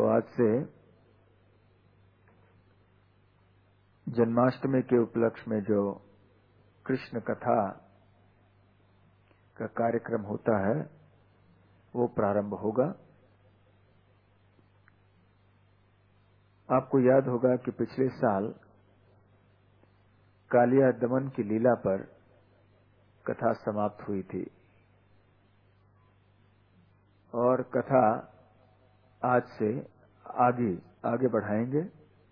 आज से जन्माष्टमी के उपलक्ष्य में जो कृष्ण कथा का कार्यक्रम होता है वो प्रारंभ होगा। आपको याद होगा कि पिछले साल कालिया दमन की लीला पर कथा समाप्त हुई थी और कथा आज से आगे बढ़ाएंगे।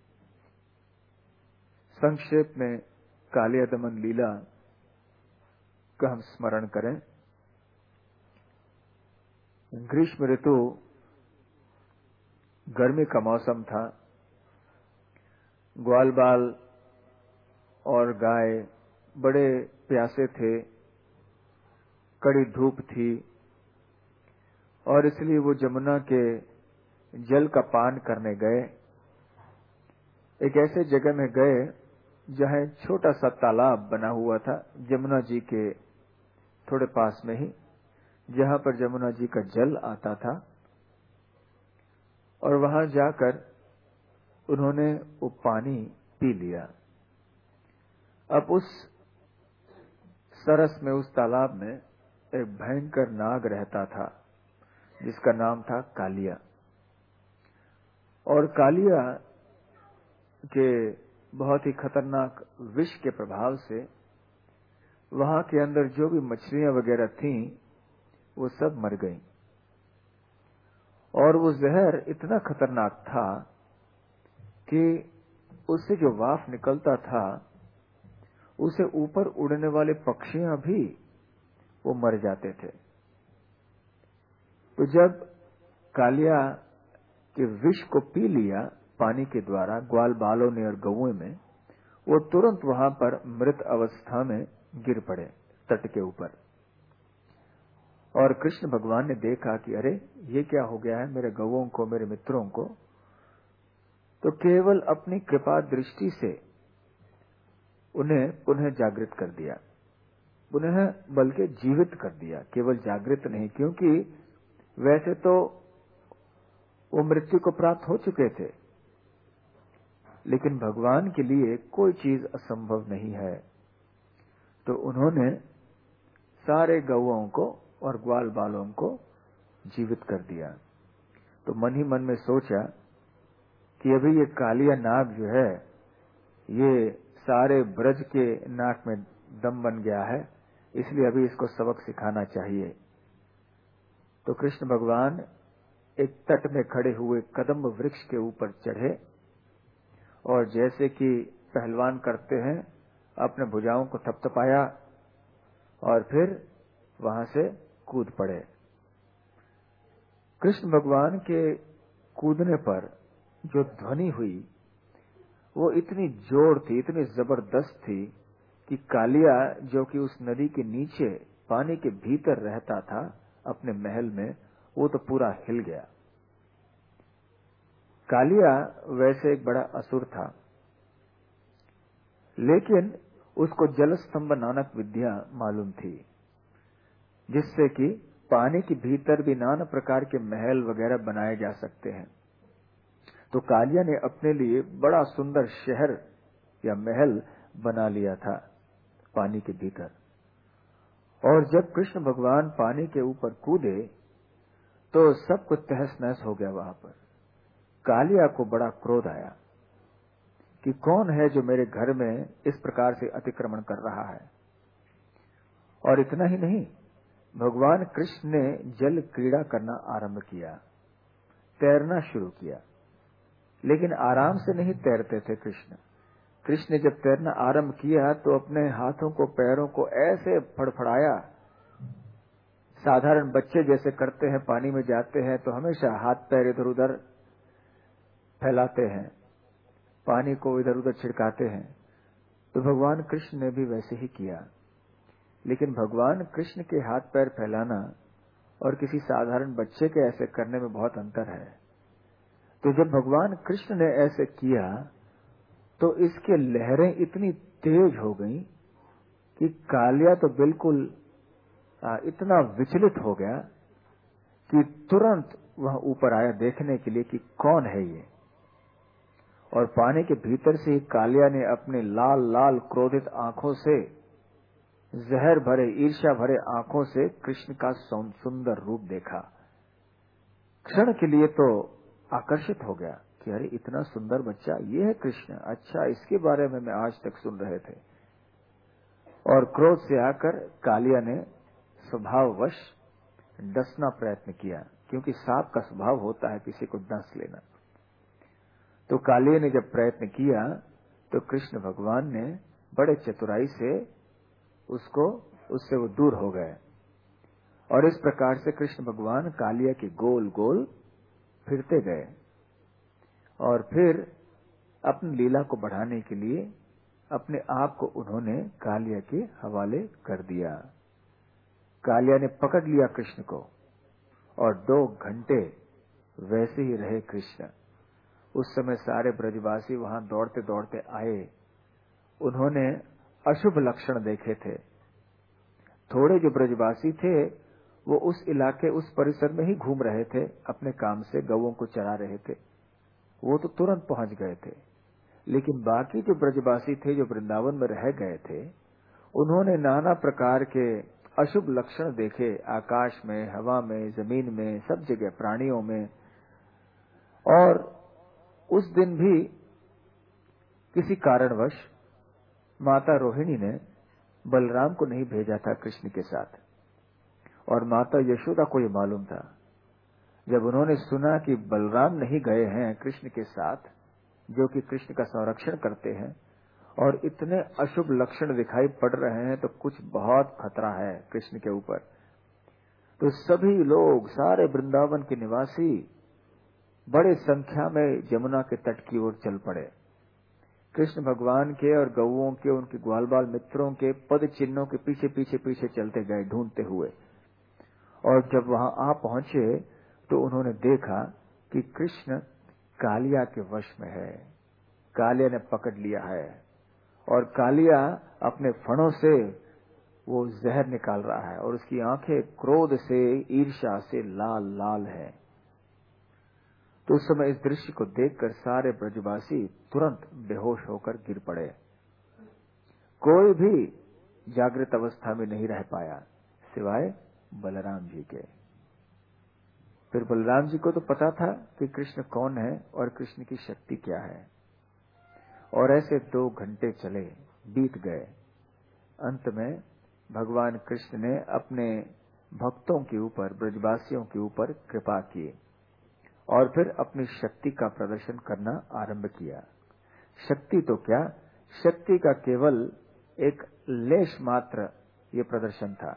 संक्षेप में कालिया दमन लीला का हम स्मरण करें। ग्रीष्म ऋतु, गर्मी का मौसम था। ग्वाल बाल और गाय बड़े प्यासे थे, कड़ी धूप थी और इसलिए वो जमुना के जल का पान करने गए। एक ऐसे जगह में गए जहां छोटा सा तालाब बना हुआ था, जमुना जी के थोड़े पास में ही, जहां पर जमुना जी का जल आता था। और वहां जाकर उन्होंने वो पानी पी लिया। अब उस सरस में, उस तालाब में एक भयंकर नाग रहता था जिसका नाम था कालिया। और कालिया के बहुत ही खतरनाक विष के प्रभाव से वहां के अंदर जो भी मछलियां वगैरह थीं वो सब मर गईं। और वो जहर इतना खतरनाक था कि उससे जो वाफ निकलता था उसे ऊपर उड़ने वाले पक्षियां भी वो मर जाते थे। तो जब कालिया के विष को पी लिया पानी के द्वारा ग्वाल बालों ने और गौओं में, वो तुरंत वहां पर मृत अवस्था में गिर पड़े तट के ऊपर। और कृष्ण भगवान ने देखा कि अरे ये क्या हो गया है मेरे गौओं को, मेरे मित्रों को। तो केवल अपनी कृपा दृष्टि से उन्हें पुनः जागृत कर दिया, पुनः बल्कि जीवित कर दिया, केवल जागृत नहीं, क्योंकि वैसे तो वो मृत्यु को प्राप्त हो चुके थे, लेकिन भगवान के लिए कोई चीज असंभव नहीं है। तो उन्होंने सारे गौओं को और ग्वाल बालों को जीवित कर दिया। तो मन ही मन में सोचा कि अभी ये कालिया नाग जो है ये सारे ब्रज के नाक में दम बन गया है, इसलिए अभी इसको सबक सिखाना चाहिए। तो कृष्ण भगवान एक तट में खड़े हुए कदम्ब वृक्ष के ऊपर चढ़े और जैसे कि पहलवान करते हैं अपने भुजाओं को थपथपाया और फिर वहां से कूद पड़े। कृष्ण भगवान के कूदने पर जो ध्वनि हुई वो इतनी जोर थी, इतनी जबरदस्त थी कि कालिया जो कि उस नदी के नीचे पानी के भीतर रहता था अपने महल में, वो तो पूरा हिल गया। कालिया वैसे एक बड़ा असुर था, लेकिन उसको जलस्तंभ नानक विद्या मालूम थी, जिससे कि पानी के भीतर भी नाना प्रकार के महल वगैरह बनाए जा सकते हैं। तो कालिया ने अपने लिए बड़ा सुंदर शहर या महल बना लिया था पानी के भीतर। और जब कृष्ण भगवान पानी के ऊपर कूदे तो सब कुछ तहस नहस हो गया। वहां पर कालिया को बड़ा क्रोध आया कि कौन है जो मेरे घर में इस प्रकार से अतिक्रमण कर रहा है। और इतना ही नहीं, भगवान कृष्ण ने जल क्रीड़ा करना आरंभ किया, तैरना शुरू किया। लेकिन आराम से नहीं तैरते थे कृष्ण। कृष्ण ने जब तैरना आरंभ किया तो अपने हाथों को पैरों को ऐसे फड़फड़ाया, साधारण बच्चे जैसे करते हैं, पानी में जाते हैं तो हमेशा हाथ पैर इधर उधर फैलाते हैं, पानी को इधर उधर छिड़काते हैं। तो भगवान कृष्ण ने भी वैसे ही किया। लेकिन भगवान कृष्ण के हाथ पैर फैलाना और किसी साधारण बच्चे के ऐसे करने में बहुत अंतर है। तो जब भगवान कृष्ण ने ऐसे किया तो इसके लहरें इतनी तेज हो गईं कि कालिया तो बिल्कुल इतना विचलित हो गया कि तुरंत वह ऊपर आया देखने के लिए कि कौन है ये, और पानी के भीतर से ही कालिया ने अपने लाल लाल क्रोधित आंखों से, जहर भरे ईर्ष्या भरे आंखों से कृष्ण का सुंदर रूप देखा। क्षण के लिए तो आकर्षित हो गया कि अरे इतना सुंदर बच्चा, ये है कृष्ण, अच्छा इसके बारे में मैं आज तक सुन रहे थे। और क्रोध से आकर कालिया ने स्वभाववश डसना प्रयत्न किया, क्योंकि सांप का स्वभाव होता है किसी को डस लेना। तो कालिया ने जब प्रयत्न किया तो कृष्ण भगवान ने बड़े चतुराई से उससे वो दूर हो गए, और इस प्रकार से कृष्ण भगवान कालिया के गोल गोल फिरते गए, और फिर अपनी लीला को बढ़ाने के लिए अपने आप को उन्होंने कालिया के हवाले कर दिया। कालिया ने पकड़ लिया कृष्ण को, और 2 घंटे वैसे ही रहे कृष्ण। उस समय सारे ब्रजवासी वहां दौड़ते दौड़ते आए। उन्होंने अशुभ लक्षण देखे थे। थोड़े जो ब्रजवासी थे वो उस इलाके, उस परिसर में ही घूम रहे थे, अपने काम से गौओं को चरा रहे थे, वो तो तुरंत पहुंच गए थे। लेकिन बाकी जो ब्रजवासी थे, जो वृंदावन में रह गए थे, उन्होंने नाना प्रकार के अशुभ लक्षण देखे, आकाश में, हवा में, जमीन में, सब जगह, प्राणियों में। और उस दिन भी किसी कारणवश माता रोहिणी ने बलराम को नहीं भेजा था कृष्ण के साथ, और माता यशोदा को ये मालूम था। जब उन्होंने सुना कि बलराम नहीं गए हैं कृष्ण के साथ, जो कि कृष्ण का संरक्षण करते हैं, और इतने अशुभ लक्षण दिखाई पड़ रहे हैं, तो कुछ बहुत खतरा है कृष्ण के ऊपर। तो सभी लोग, सारे वृंदावन के निवासी बड़े संख्या में जमुना के तट की ओर चल पड़े। कृष्ण भगवान के और गौओं के, उनके ग्वाल बाल मित्रों के पद चिन्हों के पीछे पीछे पीछे चलते गए ढूंढते हुए। और जब वहां आ पहुंचे तो उन्होंने देखा कि कृष्ण कालिया के वश में है। कालिया ने पकड़ लिया है, और कालिया अपने फणों से वो जहर निकाल रहा है, और उसकी आंखें क्रोध से, ईर्ष्या से लाल लाल है। तो उस समय इस दृश्य को देखकर सारे ब्रजवासी तुरंत बेहोश होकर गिर पड़े। कोई भी जागृत अवस्था में नहीं रह पाया सिवाय बलराम जी के। फिर बलराम जी को तो पता था कि कृष्ण कौन है और कृष्ण की शक्ति क्या है, और ऐसे 2 घंटे चले, बीत गए। अंत में भगवान कृष्ण ने अपने भक्तों के ऊपर, ब्रजवासियों के ऊपर कृपा की, और फिर अपनी शक्ति का प्रदर्शन करना आरंभ किया। शक्ति तो क्या, शक्ति का केवल एक लेश मात्र ये प्रदर्शन था।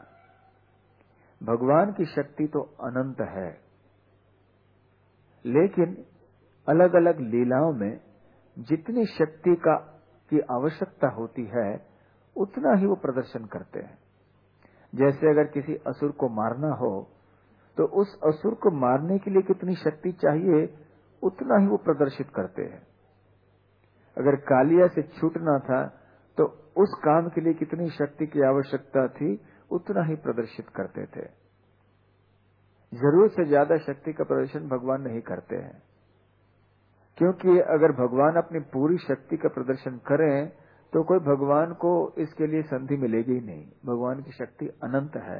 भगवान की शक्ति तो अनंत है, लेकिन अलग अलग लीलाओं में जितनी शक्ति की आवश्यकता होती है उतना ही वो प्रदर्शन करते हैं। जैसे अगर किसी असुर को मारना हो तो उस असुर को मारने के लिए कितनी शक्ति चाहिए उतना ही वो प्रदर्शित करते हैं। अगर कालिया से छूटना था तो उस काम के लिए कितनी शक्ति की आवश्यकता थी उतना ही प्रदर्शित करते थे। जरूरत से ज्यादा शक्ति का प्रदर्शन भगवान नहीं करते हैं, क्योंकि अगर भगवान अपनी पूरी शक्ति का प्रदर्शन करें तो कोई भगवान को इसके लिए संधि मिलेगी ही नहीं। भगवान की शक्ति अनंत है।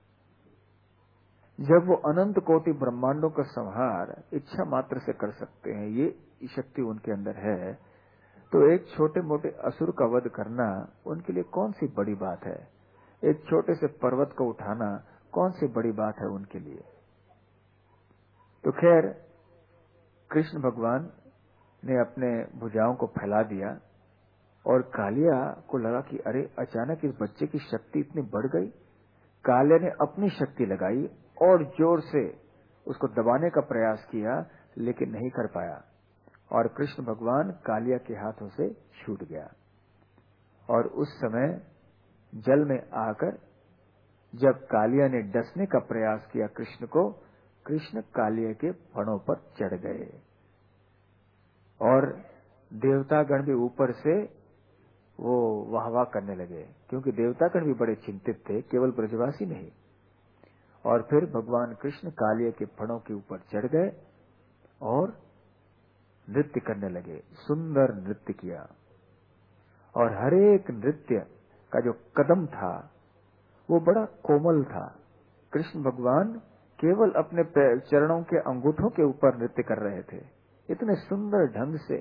जब वो अनंत कोटि ब्रह्मांडों का संहार इच्छा मात्र से कर सकते हैं, ये शक्ति उनके अंदर है, तो एक छोटे मोटे असुर का वध करना उनके लिए कौन सी बड़ी बात है। एक छोटे से पर्वत को उठाना कौन सी बड़ी बात है उनके लिए। तो खैर, कृष्ण भगवान ने अपने भुजाओं को फैला दिया, और कालिया को लगा कि अरे अचानक इस बच्चे की शक्ति इतनी बढ़ गई। कालिया ने अपनी शक्ति लगाई और जोर से उसको दबाने का प्रयास किया, लेकिन नहीं कर पाया, और कृष्ण भगवान कालिया के हाथों से छूट गया। और उस समय जल में आकर जब कालिया ने डसने का प्रयास किया कृष्ण को, कृष्ण कालिया के फणों पर चढ़ गए, और देवतागण भी ऊपर से वो वाह वाह करने लगे, क्योंकि देवतागण भी बड़े चिंतित थे, केवल ब्रजवासी नहीं। और फिर भगवान कृष्ण कालिया के फणों के ऊपर चढ़ गए और नृत्य करने लगे। सुंदर नृत्य किया और हर एक नृत्य का जो कदम था वो बड़ा कोमल था। कृष्ण भगवान केवल अपने चरणों के अंगूठों के ऊपर नृत्य कर रहे थे, इतने सुंदर ढंग से।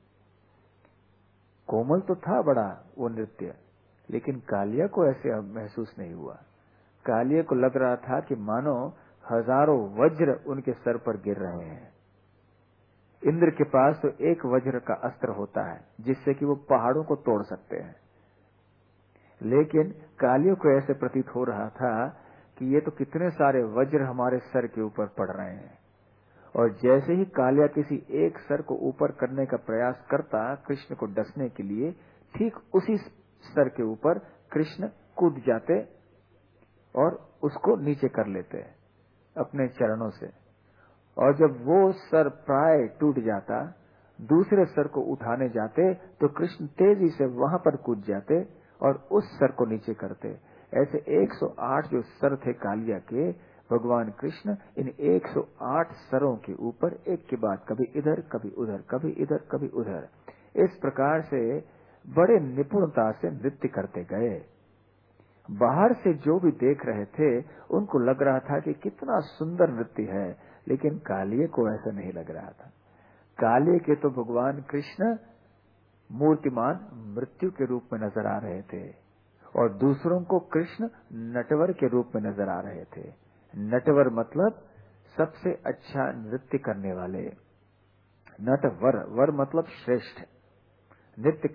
कोमल तो था बड़ा वो नृत्य, लेकिन कालिया को ऐसे महसूस नहीं हुआ। कालिया को लग रहा था कि मानो हजारों वज्र उनके सर पर गिर रहे हैं। इंद्र के पास तो एक वज्र का अस्त्र होता है जिससे कि वो पहाड़ों को तोड़ सकते हैं, लेकिन कालिया को ऐसे प्रतीत हो रहा था कि ये तो कितने सारे वज्र हमारे सर के ऊपर पड़ रहे हैं। और जैसे ही कालिया किसी एक सर को ऊपर करने का प्रयास करता कृष्ण को डसने के लिए, ठीक उसी सर के ऊपर कृष्ण कूद जाते और उसको नीचे कर लेते अपने चरणों से। और जब वो सर प्राय टूट जाता, दूसरे सर को उठाने जाते तो कृष्ण तेजी से वहां पर कूद जाते और उस सर को नीचे करते। ऐसे 108 जो सर थे कालिया के, भगवान कृष्ण इन 108 सरों के ऊपर एक के बाद कभी इधर कभी उधर, कभी इधर कभी उधर, इस प्रकार से बड़े निपुणता से नृत्य करते गए। बाहर से जो भी देख रहे थे उनको लग रहा था कि कितना सुंदर नृत्य है, लेकिन कालिये को ऐसा नहीं लग रहा था। कालिये के तो भगवान कृष्ण मूर्तिमान मृत्यु के रूप में नजर आ रहे थे और दूसरों को कृष्ण नटवर के रूप में नजर आ रहे थे। नटवर मतलब सबसे अच्छा नृत्य करने वाले, नटवर, वर मतलब श्रेष्ठ। नृत्य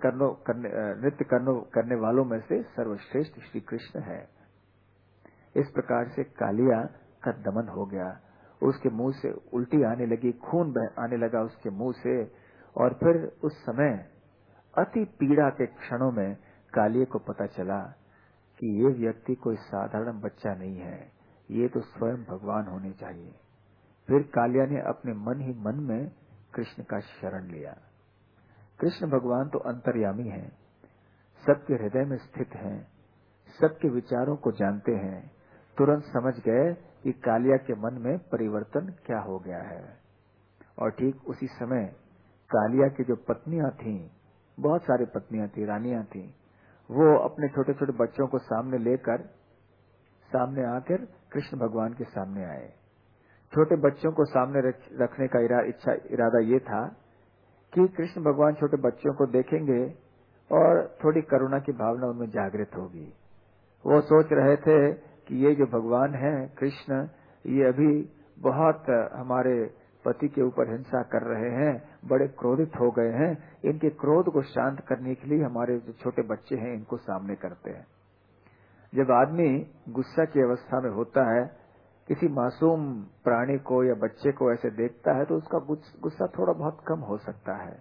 करने वालों में से सर्वश्रेष्ठ श्री कृष्ण है। इस प्रकार से कालिया का दमन हो गया। उसके मुंह से उल्टी आने लगी, खून आने लगा उसके मुंह से। और फिर उस समय अति पीड़ा के क्षणों में कालिया को पता चला कि ये व्यक्ति कोई साधारण बच्चा नहीं है, ये तो स्वयं भगवान होने चाहिए। फिर कालिया ने अपने मन ही मन में कृष्ण का शरण लिया। कृष्ण भगवान तो अंतर्यामी हैं, सबके हृदय में स्थित हैं, सबके विचारों को जानते हैं। तुरंत समझ गए कि कालिया के मन में परिवर्तन क्या हो गया है। और ठीक उसी समय कालिया की जो पत्नियां थीं, बहुत सारी पत्नियां थी, रानियां थीं, वो अपने छोटे छोटे बच्चों को सामने लेकर सामने आकर कृष्ण भगवान के सामने आए। छोटे बच्चों को सामने रखने का इरादा ये था कि कृष्ण भगवान छोटे बच्चों को देखेंगे और थोड़ी करुणा की भावना उनमें जागृत होगी। वो सोच रहे थे कि ये जो भगवान हैं कृष्ण, ये अभी बहुत हमारे पति के ऊपर हिंसा कर रहे हैं, बड़े क्रोधित हो गए हैं, इनके क्रोध को शांत करने के लिए हमारे जो छोटे बच्चे हैं इनको सामने करते हैं। जब आदमी गुस्सा की अवस्था में होता है, किसी मासूम प्राणी को या बच्चे को ऐसे देखता है तो उसका गुस्सा थोड़ा बहुत कम हो सकता है।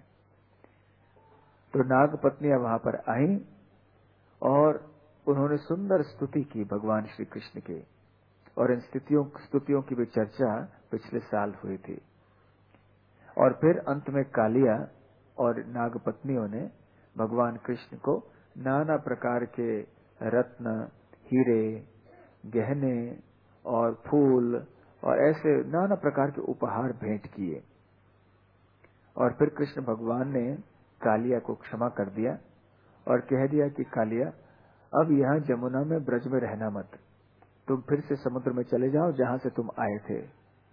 तो नाग पत्नियां वहां पर आईं और उन्होंने सुंदर स्तुति की भगवान श्री कृष्ण की। और इन स्तुतियों की भी चर्चा पिछले साल हुई थी। और फिर अंत में कालिया और नाग पत्नियों ने भगवान कृष्ण को नाना प्रकार के रत्न, हीरे, गहने और फूल और ऐसे नाना प्रकार के उपहार भेंट किए। और फिर कृष्ण भगवान ने कालिया को क्षमा कर दिया और कह दिया कि कालिया, अब यहाँ जमुना में ब्रज में रहना मत, तुम फिर से समुद्र में चले जाओ जहां से तुम आए थे।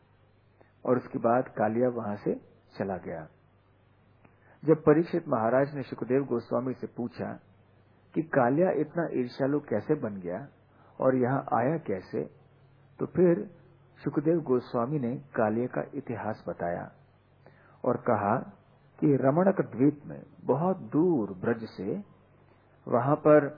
और उसके बाद कालिया वहां से चला गया। जब परीक्षित महाराज ने सुखदेव गोस्वामी से पूछा कि कालिया इतना ईर्ष्यालु कैसे बन गया और यहाँ आया कैसे, तो फिर सुखदेव गोस्वामी ने कालिया का इतिहास बताया और कहा कि रमणक द्वीप में बहुत दूर ब्रज से वहां पर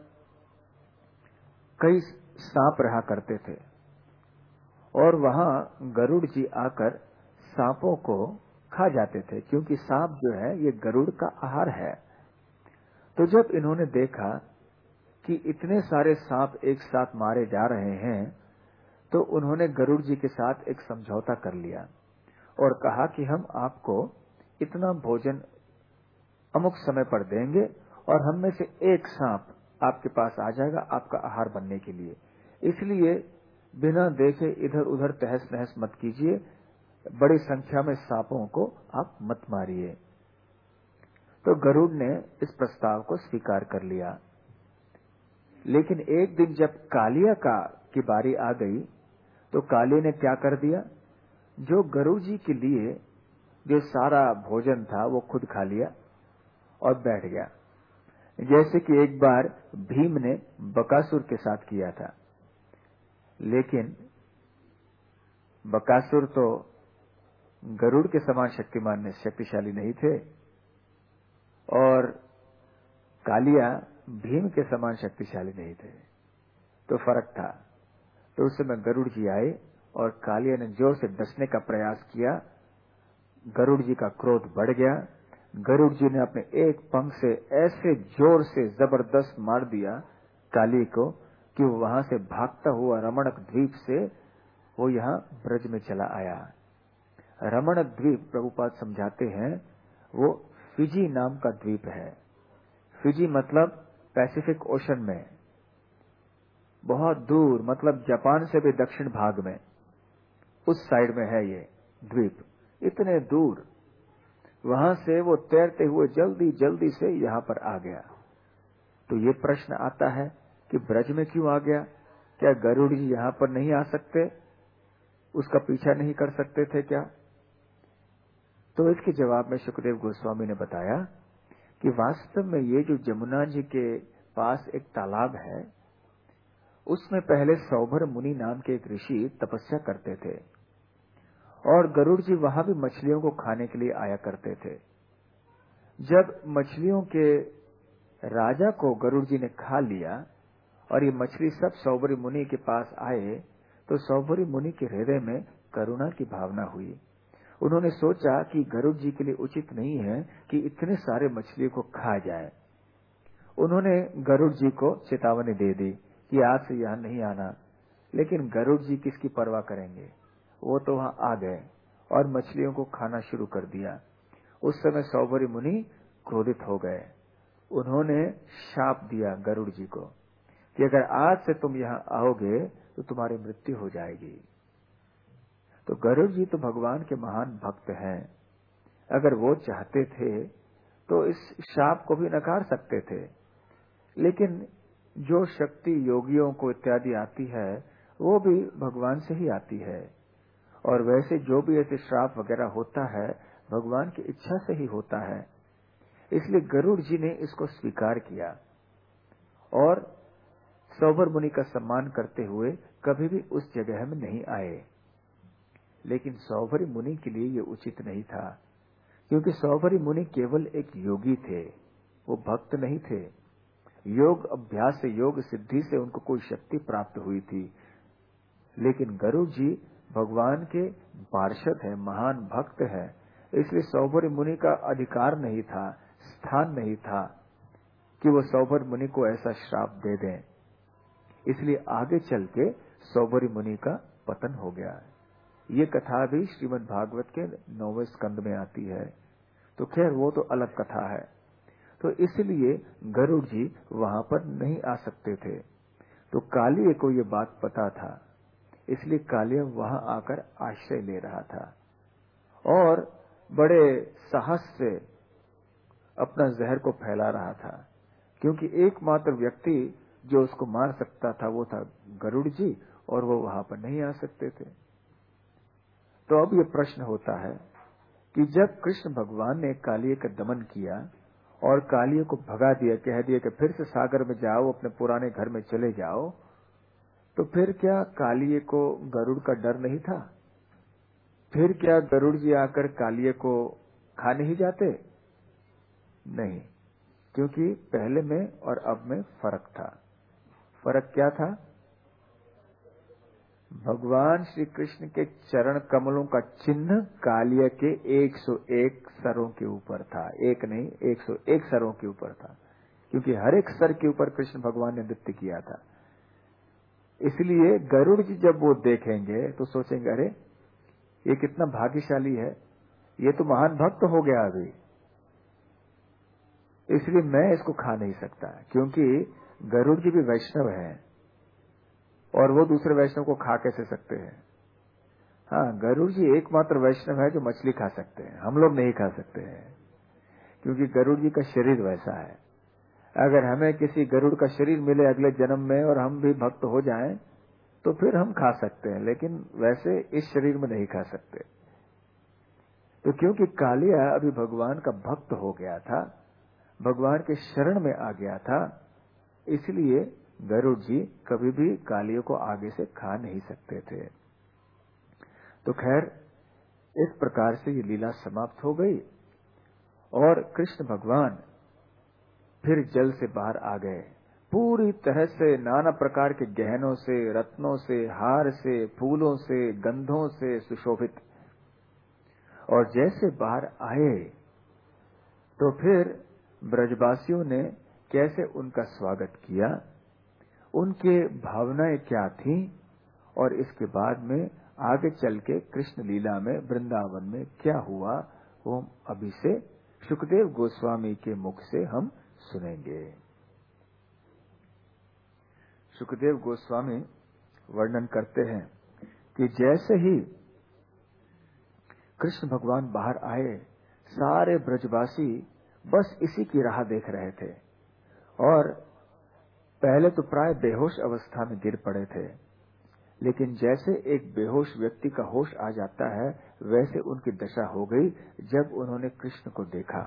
कई सांप रहा करते थे और वहां गरुड़ जी आकर सांपों को खा जाते थे, क्योंकि सांप जो है ये गरुड़ का आहार है। तो जब इन्होंने देखा कि इतने सारे सांप एक साथ मारे जा रहे हैं, तो उन्होंने गरुड़ जी के साथ एक समझौता कर लिया और कहा कि हम आपको इतना भोजन अमुक समय पर देंगे और हम में से एक सांप आपके पास आ जाएगा आपका आहार बनने के लिए। इसलिए बिना देखे इधर उधर तहस नहस मत कीजिए, बड़ी संख्या में सांपों को आप मत मारिए। तो गरुड़ ने इस प्रस्ताव को स्वीकार कर लिया। लेकिन एक दिन जब कालिया की बारी आ गई तो कालिया ने क्या कर दिया, जो गरुड़ जी के लिए जो सारा भोजन था वो खुद खा लिया और बैठ गया, जैसे कि एक बार भीम ने बकासुर के साथ किया था। लेकिन बकासुर तो गरुड़ के समान शक्तिशाली नहीं थे और कालिया भीम के समान शक्तिशाली नहीं थे, तो फर्क था। तो उस समय गरुड़ जी आए और कालिया ने जोर से डसने का प्रयास किया। गरुड़ जी का क्रोध बढ़ गया। गरुड़ जी ने अपने एक पंख से ऐसे जोर से जबरदस्त मार दिया काली को कि वो वहां से भागता हुआ रमणक द्वीप से वो यहाँ ब्रज में चला आया। रमणक द्वीप प्रभुपाद समझाते हैं वो फिजी नाम का द्वीप है। फिजी मतलब पैसिफिक ओशन में, बहुत दूर, मतलब जापान से भी दक्षिण भाग में, उस साइड में है ये द्वीप, इतने दूर। वहां से वो तैरते हुए जल्दी जल्दी से यहां पर आ गया। तो ये प्रश्न आता है कि ब्रज में क्यों आ गया? क्या गरुड़ जी यहां पर नहीं आ सकते? उसका पीछा नहीं कर सकते थे क्या? तो इसके जवाब में सुखदेव गोस्वामी ने बताया कि वास्तव में ये जो जमुना जी के पास एक तालाब है, उसमें पहले सौभर मुनि नाम के एक ऋषि तपस्या करते थे और गरुड़ जी वहां भी मछलियों को खाने के लिए आया करते थे। जब मछलियों के राजा को गरुड़ जी ने खा लिया और ये मछली सब सौभरी मुनि के पास आए, तो सौभरी मुनि के हृदय में करुणा की भावना हुई। उन्होंने सोचा कि गरुड़ जी के लिए उचित नहीं है कि इतने सारे मछलियों को खा जाए। उन्होंने गरुड़ जी को चेतावनी दे दी कि आज से यहां नहीं आना। लेकिन गरुड़ जी किसकी परवाह करेंगे, वो तो वहां आ गए और मछलियों को खाना शुरू कर दिया। उस समय सौभरी मुनि क्रोधित हो गए। उन्होंने शाप दिया गरुड़ जी को कि अगर आज से तुम यहां आओगे तो तुम्हारी मृत्यु हो जाएगी। तो गरुड़ जी तो भगवान के महान भक्त हैं, अगर वो चाहते थे तो इस शाप को भी नकार सकते थे। लेकिन जो शक्ति योगियों को इत्यादि आती है वो भी भगवान से ही आती है, और वैसे जो भी ऐसे श्राप वगैरह होता है भगवान की इच्छा से ही होता है। इसलिए गरुड़ जी ने इसको स्वीकार किया और सौभर मुनि का सम्मान करते हुए कभी भी उस जगह में नहीं आए। लेकिन सौभरी मुनि के लिए ये उचित नहीं था, क्योंकि सौभरी मुनि केवल एक योगी थे, वो भक्त नहीं थे। योग अभ्यास से, योग सिद्धि से उनको कोई शक्ति प्राप्त हुई थी। लेकिन गरुड़ जी भगवान के पार्षद हैं, महान भक्त हैं, इसलिए सौभरी मुनि का अधिकार नहीं था, स्थान नहीं था कि वो सौभर मुनि को ऐसा श्राप दे दें। इसलिए आगे चल के सौभरी मुनि का पतन हो गया। ये कथा भी श्रीमद् भागवत के 9वें स्कंद में आती है। तो खैर वो तो अलग कथा है। तो इसलिए गरुड़ जी वहां पर नहीं आ सकते थे। तो कालिया को ये बात पता था, इसलिए कालिया वहां आकर आश्रय ले रहा था और बड़े साहस से अपना जहर को फैला रहा था, क्योंकि एकमात्र व्यक्ति जो उसको मार सकता था वो था गरुड़ जी, और वो वहां पर नहीं आ सकते थे। तो अब ये प्रश्न होता है कि जब कृष्ण भगवान ने कालिया का दमन किया और कालिया को भगा दिया, कह दिया कि फिर से सागर में जाओ, अपने पुराने घर में चले जाओ, तो फिर क्या कालिया को गरुड़ का डर नहीं था? फिर क्या गरुड़ जी आकर कालिया को खा नहीं जाते? नहीं, क्योंकि पहले में और अब में फर्क था। फर्क क्या था? भगवान श्री कृष्ण के चरण कमलों का चिन्ह कालिया के 101 सरों के ऊपर था। एक नहीं, 101 सरों के ऊपर था, क्योंकि हर एक सर के ऊपर कृष्ण भगवान ने नृत्य किया था। इसलिए गरुड़ जी जब वो देखेंगे तो सोचेंगे, अरे ये कितना भाग्यशाली है, ये तो महान भक्त हो गया अभी, इसलिए मैं इसको खा नहीं सकता, क्योंकि गरुड़ जी भी वैष्णव हैं। और वो दूसरे वैष्णव को खा कैसे सकते हैं? हाँ, गरुड़ जी एकमात्र वैष्णव है जो मछली खा सकते हैं, हम लोग नहीं खा सकते हैं, क्योंकि गरुड़ जी का शरीर वैसा है। अगर हमें किसी गरुड़ का शरीर मिले अगले जन्म में और हम भी भक्त हो जाएं, तो फिर हम खा सकते हैं, लेकिन वैसे इस शरीर में नहीं खा सकते। तो क्योंकि कालिया अभी भगवान का भक्त हो गया था, भगवान के शरण में आ गया था, इसलिए गरुड़ जी कभी भी कालियों को आगे से खा नहीं सकते थे। तो खैर, इस प्रकार से ये लीला समाप्त हो गई और कृष्ण भगवान फिर जल से बाहर आ गए, पूरी तरह से नाना प्रकार के गहनों से, रत्नों से, हार से, फूलों से, गंधों से सुशोभित। और जैसे बाहर आए तो फिर ब्रजवासियों ने कैसे उनका स्वागत किया, उनके भावनाएं क्या थी, और इसके बाद में आगे चल के कृष्ण लीला में वृंदावन में क्या हुआ, वो अभी से सुखदेव गोस्वामी के मुख से हम सुनेंगे। सुखदेव गोस्वामी वर्णन करते हैं कि जैसे ही कृष्ण भगवान बाहर आए, सारे ब्रजवासी बस इसी की राह देख रहे थे, और पहले तो प्राय बेहोश अवस्था में गिर पड़े थे, लेकिन जैसे एक बेहोश व्यक्ति का होश आ जाता है, वैसे उनकी दशा हो गई जब उन्होंने कृष्ण को देखा।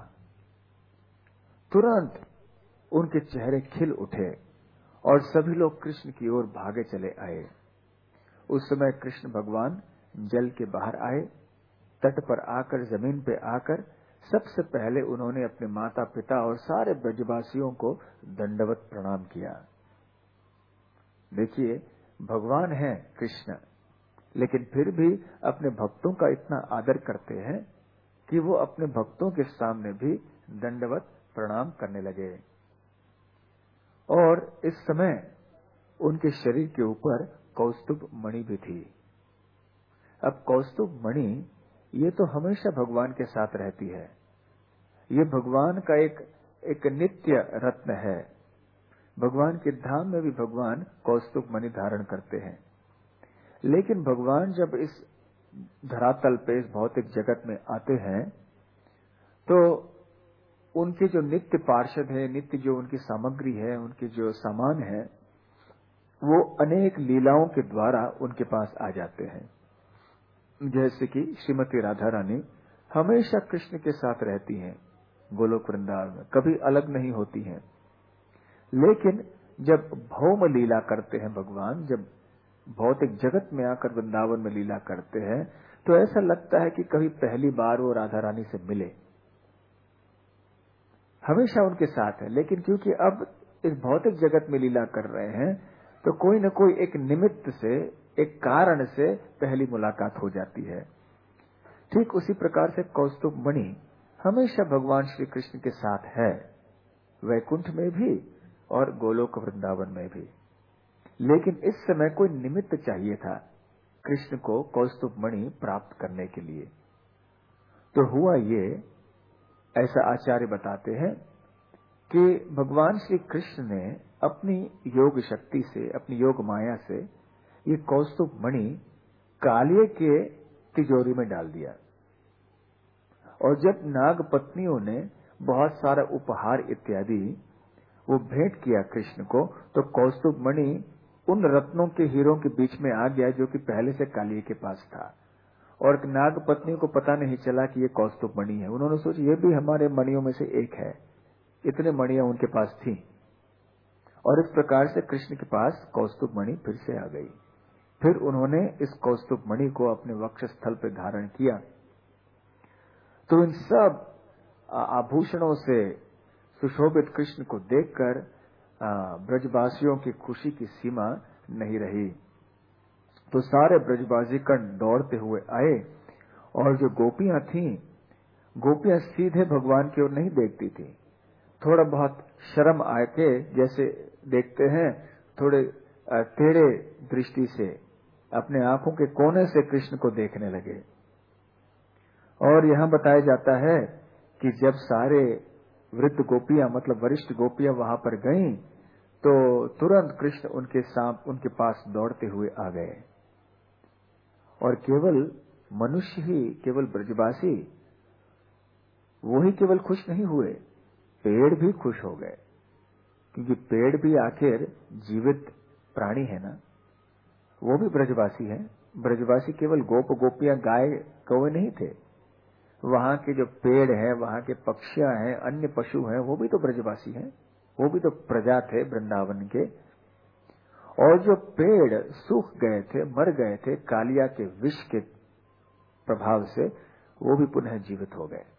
तुरंत उनके चेहरे खिल उठे और सभी लोग कृष्ण की ओर भागे चले आए। उस समय कृष्ण भगवान जल के बाहर आए, तट पर आकर, जमीन पे आकर सबसे पहले उन्होंने अपने माता पिता और सारे ब्रजवासियों को दंडवत प्रणाम किया। देखिए, भगवान है कृष्ण, लेकिन फिर भी अपने भक्तों का इतना आदर करते हैं कि वो अपने भक्तों के सामने भी दंडवत प्रणाम करने लगे। और इस समय उनके शरीर के ऊपर कौस्तुभ मणि भी थी। अब कौस्तुभ मणि ये तो हमेशा भगवान के साथ रहती है, ये भगवान का एक नित्य रत्न है। भगवान के धाम में भी भगवान कौस्तुभ मणि धारण करते हैं, लेकिन भगवान जब इस धरातल पे, इस भौतिक जगत में आते हैं, तो उनके जो नित्य पार्षद है, नित्य जो उनकी सामग्री है, उनके जो सामान है, वो अनेक लीलाओं के द्वारा उनके पास आ जाते हैं। जैसे कि श्रीमती राधा रानी हमेशा कृष्ण के साथ रहती हैं गोलोक वृंदावन में, कभी अलग नहीं होती हैं। लेकिन जब भौम लीला करते हैं भगवान, जब भौतिक जगत में आकर वृंदावन में लीला करते हैं, तो ऐसा लगता है कि कभी पहली बार वो राधा रानी से मिले। हमेशा उनके साथ है, लेकिन क्योंकि अब इस भौतिक जगत में लीला कर रहे हैं, तो कोई न कोई एक निमित्त से, एक कारण से पहली मुलाकात हो जाती है। ठीक उसी प्रकार से कौस्तुभ मणि हमेशा भगवान श्री कृष्ण के साथ है, वैकुंठ में भी और गोलोक वृंदावन में भी। लेकिन इस समय कोई निमित्त चाहिए था कृष्ण को कौस्तुभ मणि प्राप्त करने के लिए। तो हुआ ये, ऐसा आचार्य बताते हैं कि भगवान श्री कृष्ण ने अपनी योग शक्ति से, अपनी योग माया से ये कौस्तुभ मणि कालिये के तिजोरी में डाल दिया। और जब नाग पत्नियों ने बहुत सारा उपहार इत्यादि वो भेंट किया कृष्ण को, तो कौस्तुभ मणि उन रत्नों के, हीरों के बीच में आ गया जो कि पहले से कालिये के पास था। और नाग पत्नियों को पता नहीं चला कि ये कौस्तुभ मणि है। उन्होंने सोचा ये भी हमारे मणियों में से एक है। इतने मणियां उनके पास थी, और इस प्रकार से कृष्ण के पास कौस्तुभ मणि फिर से आ गई। फिर उन्होंने इस कौस्तुभ मणि को अपने वक्षस्थल पर धारण किया। तो इन सब आभूषणों से सुशोभित कृष्ण को देखकर ब्रजवासियों की खुशी की सीमा नहीं रही। तो सारे ब्रजवासी कण दौड़ते हुए आए, और जो गोपियां थीं, गोपियां सीधे भगवान की ओर नहीं देखती थी, थोड़ा बहुत शर्म आके जैसे देखते हैं, थोड़े टेढ़े दृष्टि से अपने आंखों के कोने से कृष्ण को देखने लगे। और यहां बताया जाता है कि जब सारे वृद्ध गोपियां, मतलब वरिष्ठ गोपियां वहां पर गईं, तो तुरंत कृष्ण उनके पास दौड़ते हुए आ गए। और केवल मनुष्य ही, केवल ब्रजवासी वो ही केवल खुश नहीं हुए, पेड़ भी खुश हो गए, क्योंकि पेड़ भी आखिर जीवित प्राणी है ना, वो भी ब्रजवासी है। ब्रजवासी केवल गोप गोपियां गाय कौवे नहीं थे, वहां के जो पेड़ हैं, वहां के पक्षियां हैं, अन्य पशु हैं, वो भी तो ब्रजवासी हैं, वो भी तो प्रजा थे वृंदावन के। और जो पेड़ सूख गए थे, मर गए थे कालिया के विष के प्रभाव से, वो भी पुनः जीवित हो गए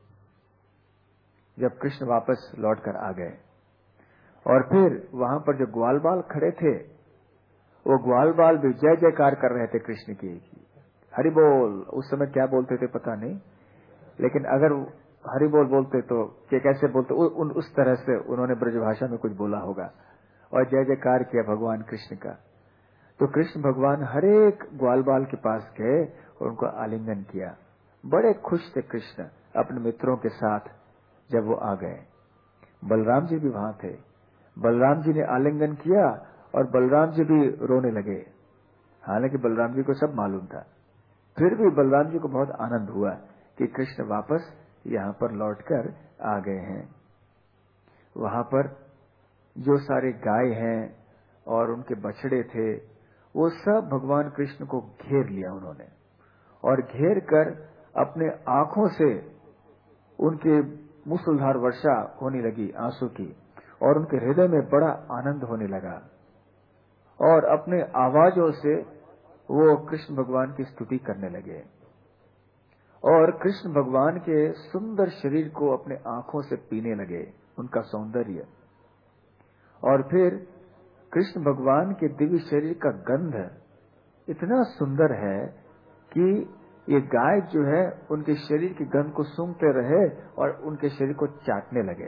जब कृष्ण वापस लौटकर आ गए। और फिर वहां पर जो ग्वालबाल खड़े थे, वो ग्वालबाल भी जय जयकार कर रहे थे कृष्ण की, हरि बोल। उस समय क्या बोलते थे पता नहीं, लेकिन अगर हरि बोल बोलते तो कैसे बोलते, उस तरह से उन्होंने ब्रजभाषा में कुछ बोला होगा और जय जयकार किया भगवान कृष्ण का। तो कृष्ण भगवान हर एक ग्वालबाल के पास गए और उनको आलिंगन किया। बड़े खुश थे कृष्ण अपने मित्रों के साथ जब वो आ गए। बलराम जी भी वहां थे, बलराम जी ने आलिंगन किया और बलराम जी भी रोने लगे। हालांकि बलराम जी को सब मालूम था, फिर भी बलराम जी को बहुत आनंद हुआ कि कृष्ण वापस यहाँ पर लौटकर आ गए हैं। वहां पर जो सारे गाय हैं और उनके बछड़े थे, वो सब भगवान कृष्ण को घेर लिया उन्होंने, और घेर कर अपने आंखों से उनके मूसलधार वर्षा होने लगी आंसू की, और उनके हृदय में बड़ा आनंद होने लगा, और अपने आवाजों से वो कृष्ण भगवान की स्तुति करने लगे, और कृष्ण भगवान के सुंदर शरीर को अपने आंखों से पीने लगे, उनका सौंदर्य। और फिर कृष्ण भगवान के दिव्य शरीर का गंध इतना सुंदर है कि ये गाय जो है उनके शरीर की गंध को सूंघते रहे और उनके शरीर को चाटने लगे।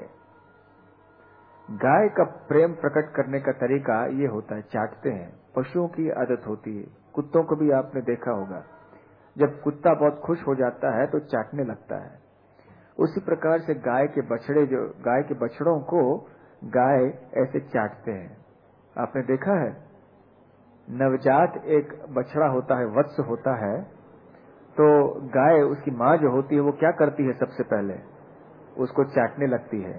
गाय का प्रेम प्रकट करने का तरीका ये होता है, चाटते हैं। पशुओं की आदत होती है, कुत्तों को भी आपने देखा होगा, जब कुत्ता बहुत खुश हो जाता है तो चाटने लगता है। उसी प्रकार से गाय के बछड़ों को गाय ऐसे चाटते हैं। आपने देखा है, नवजात एक बछड़ा होता है, वत्स होता है, तो गाय, उसकी माँ जो होती है, वो क्या करती है, सबसे पहले उसको चाटने लगती है।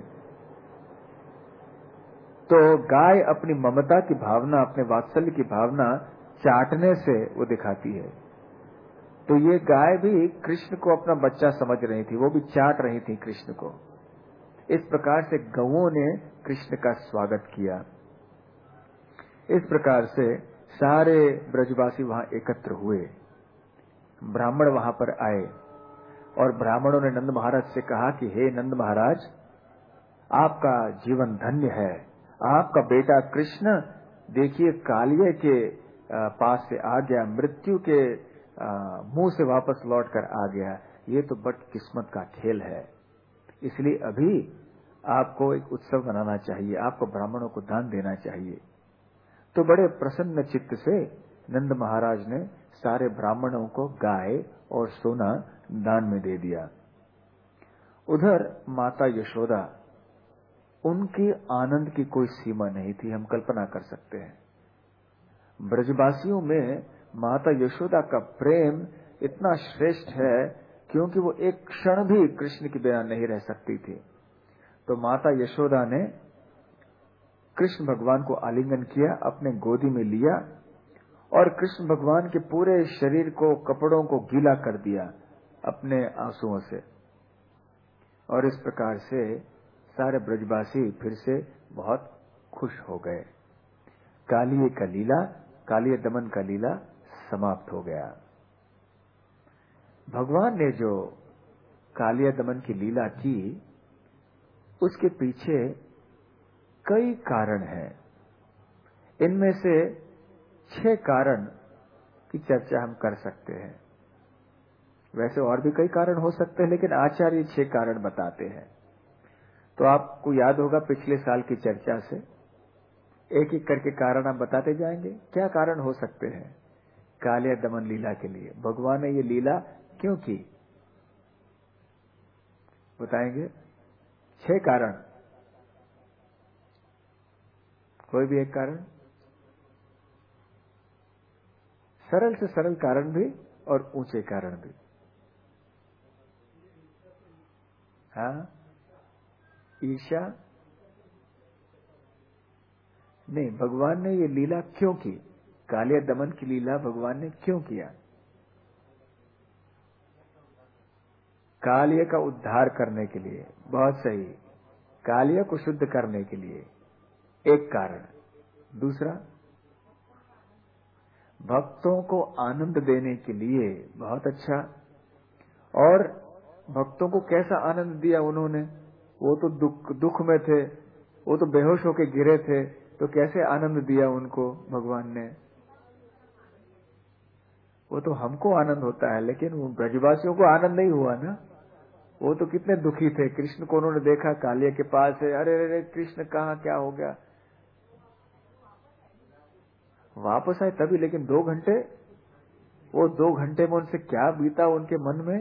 तो गाय अपनी ममता की भावना, अपने वात्सल्य की भावना चाटने से वो दिखाती है। तो ये गाय भी कृष्ण को अपना बच्चा समझ रही थी, वो भी चाट रही थी कृष्ण को। इस प्रकार से गौओं ने कृष्ण का स्वागत किया। इस प्रकार से सारे ब्रजवासी वहां एकत्र हुए। ब्राह्मण वहां पर आए और ब्राह्मणों ने नंद महाराज से कहा कि हे नंद महाराज, आपका जीवन धन्य है, आपका बेटा कृष्ण देखिए कालिये के पास से आ गया, मृत्यु के मुंह से वापस लौट कर आ गया। ये तो बड़ किस्मत का खेल है, इसलिए अभी आपको एक उत्सव मनाना चाहिए, आपको ब्राह्मणों को दान देना चाहिए। तो बड़े प्रसन्न चित्त से नंद महाराज ने सारे ब्राह्मणों को गाय और सोना दान में दे दिया। उधर माता यशोदा, उनके आनंद की कोई सीमा नहीं थी, हम कल्पना कर सकते हैं। ब्रजवासियों में माता यशोदा का प्रेम इतना श्रेष्ठ है क्योंकि वो एक क्षण भी कृष्ण के बिना नहीं रह सकती थी। तो माता यशोदा ने कृष्ण भगवान को आलिंगन किया, अपने गोदी में लिया और कृष्ण भगवान के पूरे शरीर को, कपड़ों को गीला कर दिया अपने आंसुओं से। और इस प्रकार से सारे ब्रजवासी फिर से बहुत खुश हो गए। कालिय दमन का लीला समाप्त हो गया। भगवान ने जो कालिय दमन की लीला की, उसके पीछे कई कारण हैं। इनमें से 6 कारण की चर्चा हम कर सकते हैं। वैसे और भी कई कारण हो सकते हैं, लेकिन आचार्य 6 कारण बताते हैं। तो आपको याद होगा पिछले साल की चर्चा से, एक एक करके कारण हम बताते जाएंगे। क्या कारण हो सकते हैं कालिय दमन लीला के लिए? भगवान ने ये लीला क्यों की, बताएंगे। 6 कारण। कोई भी एक कारण, सरल से सरल कारण भी और ऊंचे कारण भी। हाँ, ईर्ष्या नहीं, भगवान ने ये लीला क्यों की? कालिया दमन की लीला भगवान ने क्यों किया? कालिया का उद्धार करने के लिए। बहुत सही, कालिया को शुद्ध करने के लिए एक कारण। दूसरा, भक्तों को आनंद देने के लिए। बहुत अच्छा। और भक्तों को कैसा आनंद दिया उन्होंने? वो तो दुख में थे, वो तो बेहोश होके गिरे थे, तो कैसे आनंद दिया उनको भगवान ने? वो तो हमको आनंद होता है, लेकिन वो ब्रजवासियों को आनंद नहीं हुआ ना। वो तो कितने दुखी थे। कृष्ण को उन्होंने देखा कालिया के पास है, अरे अरे कृष्ण कहाँ, क्या हो गया? वापस आए तभी, लेकिन 2 घंटे, वो 2 घंटे में उनसे क्या बीता उनके मन में?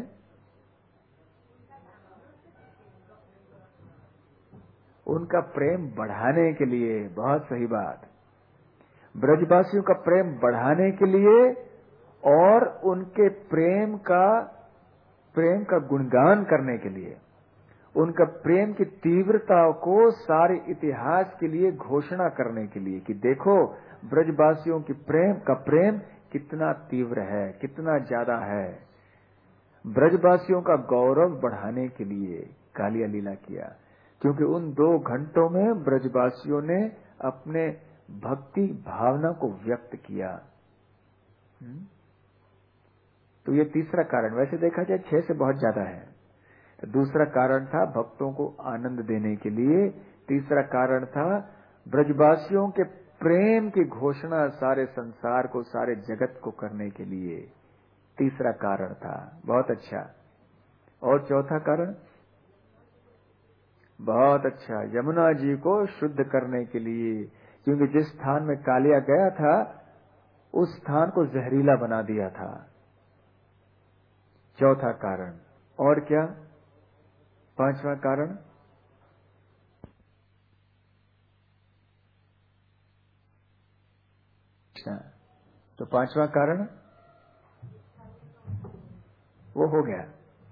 उनका प्रेम बढ़ाने के लिए। बहुत सही बात, ब्रजवासियों का प्रेम बढ़ाने के लिए और उनके प्रेम का गुणगान करने के लिए, उनका प्रेम की तीव्रता को सारे इतिहास के लिए घोषणा करने के लिए कि देखो ब्रजवासियों की प्रेम कितना तीव्र है, कितना ज्यादा है। ब्रजवासियों का गौरव बढ़ाने के लिए कालिया लीला किया, क्योंकि उन 2 घंटों में ब्रजवासियों ने अपने भक्ति भावना को व्यक्त किया। तो ये तीसरा कारण। वैसे देखा जाए 6 से बहुत ज्यादा है। दूसरा कारण था भक्तों को आनंद देने के लिए। तीसरा कारण था ब्रजवासियों के प्रेम की घोषणा सारे संसार को, सारे जगत को करने के लिए। तीसरा कारण था। बहुत अच्छा। और चौथा कारण? बहुत अच्छा, यमुना जी को शुद्ध करने के लिए, क्योंकि जिस स्थान में कालिया गया था उस स्थान को जहरीला बना दिया था। चौथा कारण। और क्या? पांचवा कारण? तो पांचवा कारण वो हो गया,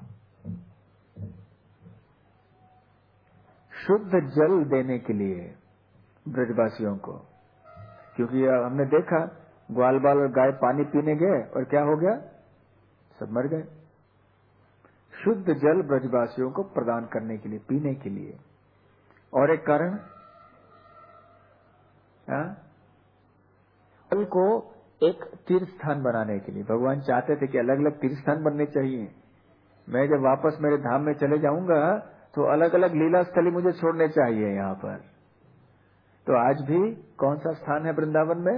शुद्ध जल देने के लिए ब्रजवासियों को। क्योंकि हमने देखा ग्वाल बाल और गाय पानी पीने गए और क्या हो गया? सब मर गए। शुद्ध जल ब्रजवासियों को प्रदान करने के लिए, पीने के लिए। और एक कारण, जल को एक तीर्थ स्थान बनाने के लिए। भगवान चाहते थे कि अलग अलग तीर्थ स्थान बनने चाहिए। मैं जब वापस मेरे धाम में चले जाऊंगा तो अलग अलग लीला स्थली मुझे छोड़ने चाहिए यहाँ पर। तो आज भी कौन सा स्थान है वृंदावन में?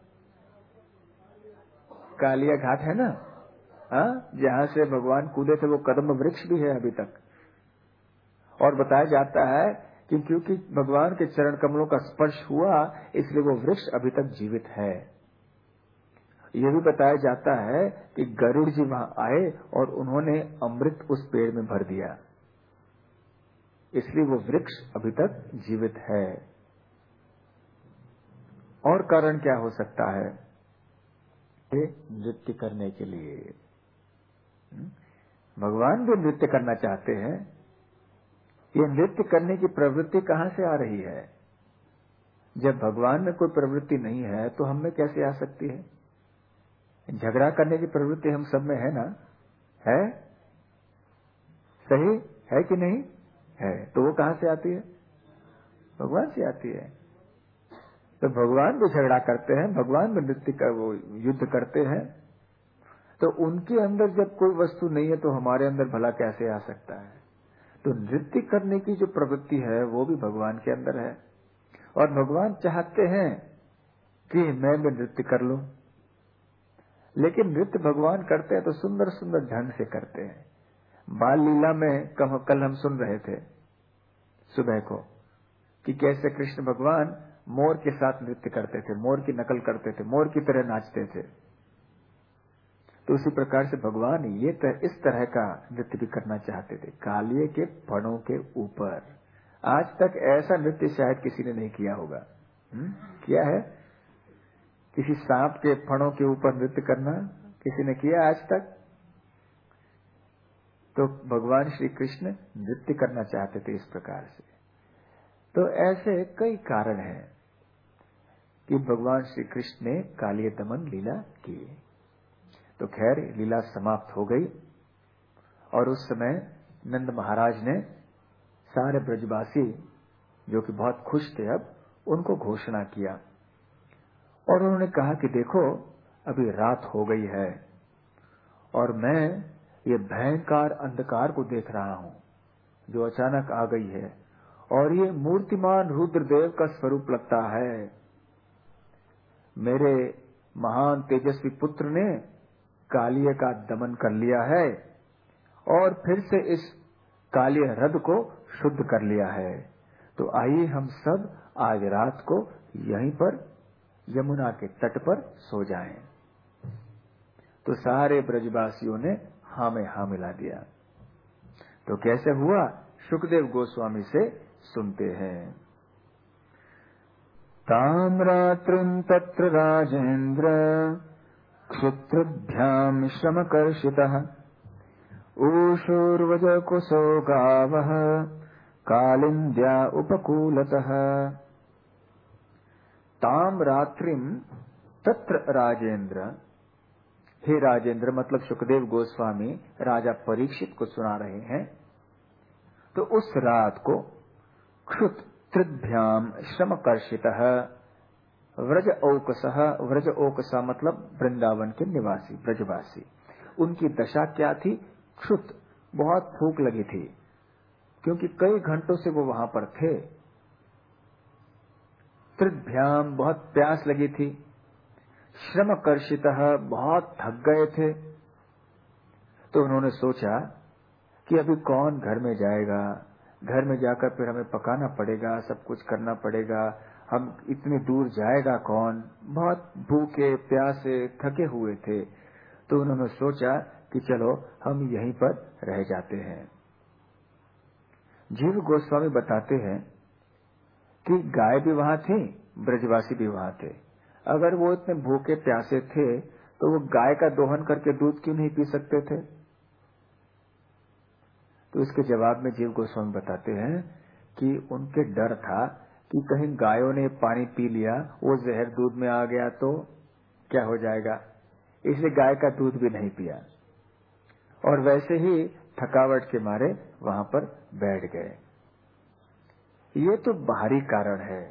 कालिया घाट है ना, जहाँ से भगवान कूदे थे वो कदम वृक्ष भी है अभी तक। और बताया जाता है कि क्योंकि भगवान के चरण कमलों का स्पर्श हुआ इसलिए वो वृक्ष अभी तक जीवित है। यह भी बताया जाता है कि गरुड़ जी वहां आए और उन्होंने अमृत उस पेड़ में भर दिया, इसलिए वो वृक्ष अभी तक जीवित है। और कारण क्या हो सकता है? नृत्य करने के लिए। भगवान भी नृत्य करना चाहते हैं। ये नृत्य करने की प्रवृत्ति कहां से आ रही है? जब भगवान में कोई प्रवृत्ति नहीं है तो हम में कैसे आ सकती है? झगड़ा करने की प्रवृत्ति हम सब में है ना? है? सही है कि नहीं है? तो वो कहां से आती है? भगवान से आती है। तो भगवान भी झगड़ा करते हैं, भगवान भी नृत्य का वो युद्ध करते हैं। तो उनके अंदर जब कोई वस्तु नहीं है तो हमारे अंदर भला कैसे आ सकता है? तो नृत्य करने की जो प्रवृत्ति है वो भी भगवान के अंदर है। और भगवान चाहते हैं कि मैं भी नृत्य कर लूं, लेकिन नृत्य भगवान करते हैं तो सुंदर सुंदर ढंग से करते हैं। बाल लीला में कल हम सुन रहे थे सुबह को कि कैसे कृष्ण भगवान मोर के साथ नृत्य करते थे, मोर की नकल करते थे, मोर की तरह नाचते थे। तो उसी प्रकार से भगवान इस तरह का नृत्य भी करना चाहते थे, कालिये के फणों के ऊपर। आज तक ऐसा नृत्य शायद किसी ने नहीं किया होगा। किया है? किसी सांप के फणों के ऊपर नृत्य करना किसी ने किया आज तक? तो भगवान श्री कृष्ण नृत्य करना चाहते थे इस प्रकार से। तो ऐसे कई कारण हैं कि भगवान श्री कृष्ण ने कालिय दमन लीला की। तो खैर लीला समाप्त हो गई और उस समय नंद महाराज ने सारे ब्रजवासी जो कि बहुत खुश थे अब उनको घोषणा किया और उन्होंने कहा कि देखो अभी रात हो गई है और मैं ये भयंकर अंधकार को देख रहा हूं जो अचानक आ गई है और ये मूर्तिमान रुद्रदेव का स्वरूप लगता है। मेरे महान तेजस्वी पुत्र ने कालिय का दमन कर लिया है और फिर से इस कालिय रथ को शुद्ध कर लिया है। तो आइए हम सब आज रात को यहीं पर यमुना के तट पर सो जाएं। तो सारे ब्रजवासियों ने हाँ में हाँ मिला दिया। तो कैसे हुआ सुखदेव गोस्वामी से सुनते हैं। ताम रात्रिं तत्र राजेन्द्र क्षुत्रभ्याम श्रमकर्षितः ऊषुर्वज कुसो गावः कालिन्द्या उपकूलतः। ताम रात्रिम तत्र राजेंद्र, हे राजेंद्र मतलब सुखदेव गोस्वामी राजा परीक्षित को सुना रहे हैं। तो उस रात को क्षुत्रिभ्याम श्रमकर्षितः व्रज औकसः, व्रज औकसा मतलब वृंदावन के निवासी ब्रजवासी, उनकी दशा क्या थी? क्षुत, बहुत भूख लगी थी क्योंकि कई घंटों से वो वहां पर थे। त्रिभ्याम बहुत प्यास लगी थी। श्रमकर्षितः बहुत थक गए थे। तो उन्होंने सोचा कि अभी कौन घर में जाएगा, घर में जाकर फिर हमें पकाना पड़ेगा, सब कुछ करना पड़ेगा, हम इतनी दूर जाएगा कौन। बहुत भूखे प्यासे थके हुए थे। तो उन्होंने सोचा कि चलो हम यहीं पर रह जाते हैं। जीव गोस्वामी बताते हैं कि गाय भी वहां थी, ब्रजवासी भी वहां थे। अगर वो इतने भूखे प्यासे थे तो वो गाय का दोहन करके दूध क्यों नहीं पी सकते थे? तो इसके जवाब में जीव गोस्वामी बताते हैं कि उनके डर था कि कहीं गायों ने पानी पी लिया, वो जहर दूध में आ गया तो क्या हो जाएगा, इसलिए गाय का दूध भी नहीं पिया और वैसे ही थकावट के मारे वहां पर बैठ गए। ये तो बाहरी कारण है,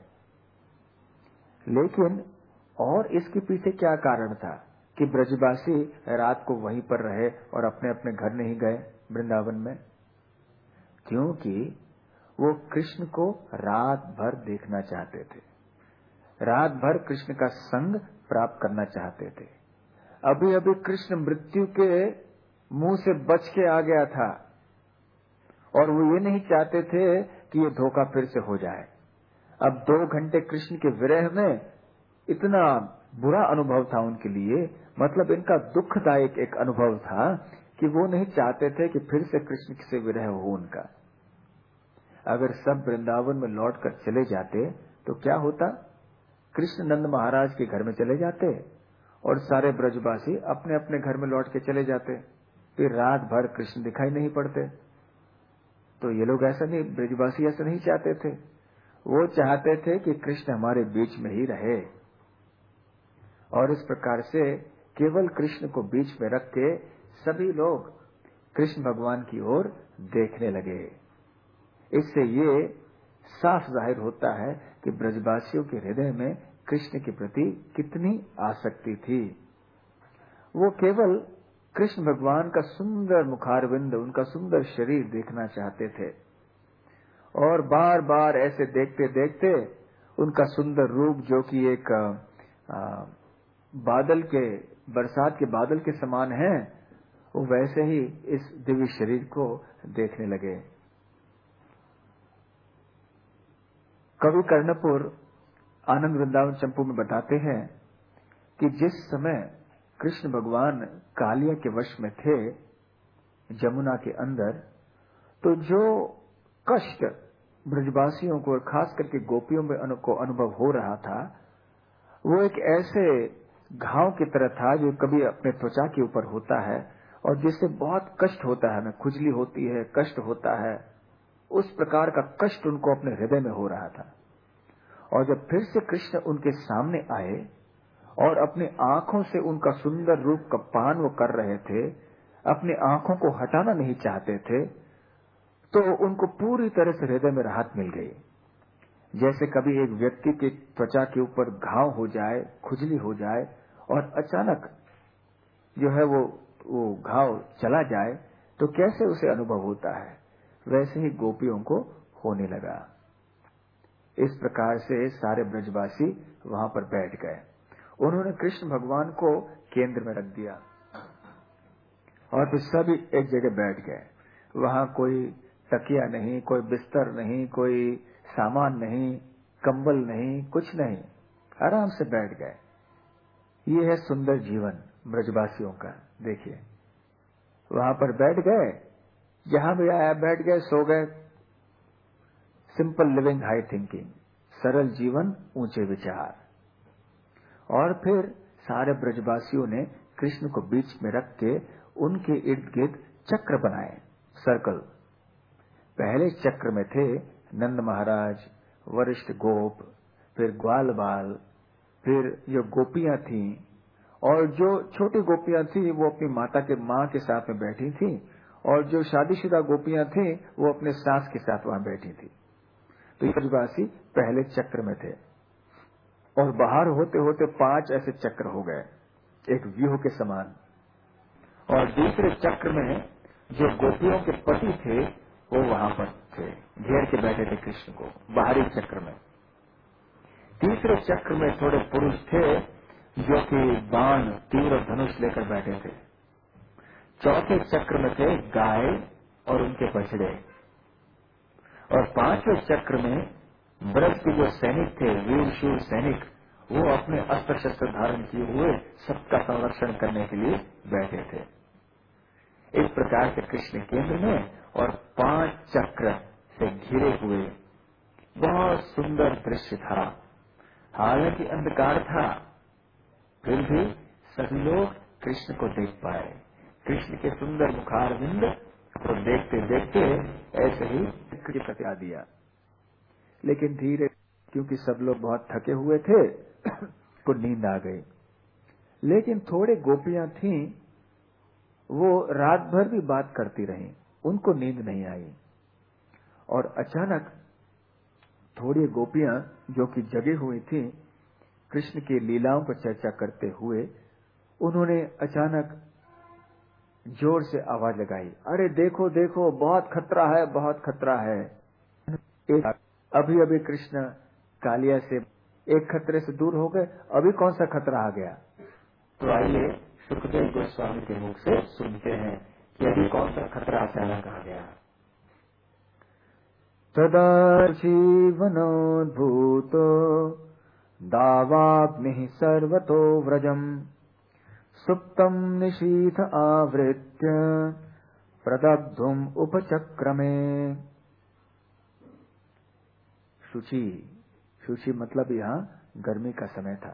लेकिन और इसके पीछे क्या कारण था कि ब्रजवासी रात को वहीं पर रहे और अपने अपने घर नहीं गए वृंदावन में? क्योंकि वो कृष्ण को रात भर देखना चाहते थे, रात भर कृष्ण का संग प्राप्त करना चाहते थे। अभी अभी कृष्ण मृत्यु के मुंह से बच के आ गया था और वो ये नहीं चाहते थे कि ये धोखा फिर से हो जाए। अब 2 घंटे कृष्ण के विरह में इतना बुरा अनुभव था उनके लिए, मतलब इनका दुखदायक एक अनुभव था कि वो नहीं चाहते थे कि फिर से कृष्ण से विरह हो उनका। अगर सब वृंदावन में लौटकर चले जाते तो क्या होता? कृष्ण नंद महाराज के घर में चले जाते और सारे ब्रजवासी अपने अपने घर में लौट के चले जाते, फिर रात भर कृष्ण दिखाई नहीं पड़ते। तो ये लोग ऐसा नहीं, ब्रजवासी ऐसा नहीं चाहते थे। वो चाहते थे कि कृष्ण हमारे बीच में ही रहे और इस प्रकार से केवल कृष्ण को बीच में रख के सभी लोग कृष्ण भगवान की ओर देखने लगे। इससे ये साफ जाहिर होता है कि ब्रजवासियों के हृदय में कृष्ण के प्रति कितनी आसक्ति थी। वो केवल कृष्ण भगवान का सुंदर मुखारविंद, उनका सुंदर शरीर देखना चाहते थे और बार बार ऐसे देखते देखते उनका सुंदर रूप जो कि एक बादल के, बरसात के बादल के समान है, वो वैसे ही इस दिव्य शरीर को देखने लगे। कवि कर्णपुर आनंद वृंदावन चंपू में बताते हैं कि जिस समय कृष्ण भगवान कालिया के वश में थे जमुना के अंदर, तो जो कष्ट ब्रजवासियों को और खास करके गोपियों में को अनुभव हो रहा था, वो एक ऐसे घाव की तरह था जो कभी अपने त्वचा के ऊपर होता है और जिससे बहुत कष्ट होता है, हमें खुजली होती है, कष्ट होता है, उस प्रकार का कष्ट उनको अपने हृदय में हो रहा था। और जब फिर से कृष्ण उनके सामने आए और अपनी आंखों से उनका सुंदर रूप का पान वो कर रहे थे, अपनी आंखों को हटाना नहीं चाहते थे, तो उनको पूरी तरह से हृदय में राहत मिल गई। जैसे कभी एक व्यक्ति की त्वचा के ऊपर घाव हो जाए, खुजली हो जाए और अचानक जो है वो घाव चला जाए तो कैसे उसे अनुभव होता है, वैसे ही गोपियों को होने लगा। इस प्रकार से सारे ब्रजवासी वहां पर बैठ गए। उन्होंने कृष्ण भगवान को केंद्र में रख दिया और फिर सभी एक जगह बैठ गए। वहां कोई तकिया नहीं, कोई बिस्तर नहीं, कोई सामान नहीं, कंबल नहीं, कुछ नहीं, आराम से बैठ गए। ये है सुंदर जीवन ब्रजवासियों का। देखिए, वहां पर बैठ गए, जहां भी आया बैठ गए, सो गए। सिंपल लिविंग, हाई थिंकिंग, सरल जीवन, ऊंचे विचार। और फिर सारे ब्रजवासियों ने कृष्ण को बीच में रख के उनके इर्द गिर्द चक्र बनाए, सर्कल। पहले चक्र में थे नंद महाराज, वरिष्ठ गोप, फिर ग्वाल बाल, फिर जो गोपियां थीं, और जो छोटी गोपियां थी वो अपनी मां के साथ में बैठी थी, और जो शादीशुदा गोपियां थी वो अपने सास के साथ वहां बैठी थी। तो ये ब्रजवासी पहले चक्र में थे और बाहर होते होते 5 ऐसे चक्र हो गए, एक व्यूह के समान। और दूसरे चक्र में जो गोपियों के पति थे वो वहां पर थे, घेर के बैठे थे कृष्ण को, बाहरी चक्र में। तीसरे चक्र में थोड़े पुरुष थे जो कि बाण, तीर और धनुष लेकर बैठे थे। चौथे चक्र में थे गाय और उनके बछड़े। और पांचवें चक्र में ब्रज के जो सैनिक थे, वीर शूर सैनिक, वो अपने अस्त्र शस्त्र धारण किए हुए सबका संरक्षण करने के लिए बैठे थे। इस प्रकार के कृष्ण केंद्र में और 5 चक्र से घिरे हुए बहुत सुंदर दृश्य था। हालांकि अंधकार था, फिर भी सभी लोग कृष्ण को देख पाए। कृष्ण के सुंदर मुखारविंद को देखते देखते ऐसे ही प्रत्या दिया। लेकिन धीरे, क्योंकि सब लोग बहुत थके हुए थे, को नींद आ गई। लेकिन थोड़े गोपियां थीं, वो रात भर भी बात करती रहीं, उनको नींद नहीं आई। और अचानक थोड़ी गोपियां जो कि जगी हुई थीं, कृष्ण की लीलाओं पर चर्चा करते हुए, उन्होंने अचानक जोर से आवाज लगाई, अरे देखो देखो, बहुत खतरा है, बहुत खतरा है। अभी अभी कृष्ण कालिया से एक खतरे से दूर हो गए, अभी कौन सा खतरा आ गया? तो आइए सुखदेव गोस्वामी के मुख से सुनते हैं कि अभी कौन सा खतरा अचानक आ गया। तदा जीवनोद्भूतो दावाग्निः सर्वतो व्रजम् सुप्तम् निशीथ आवृत्य प्रदग्धुम् उपचक्रमे। शुचि, शुचि मतलब यहाँ गर्मी का समय था,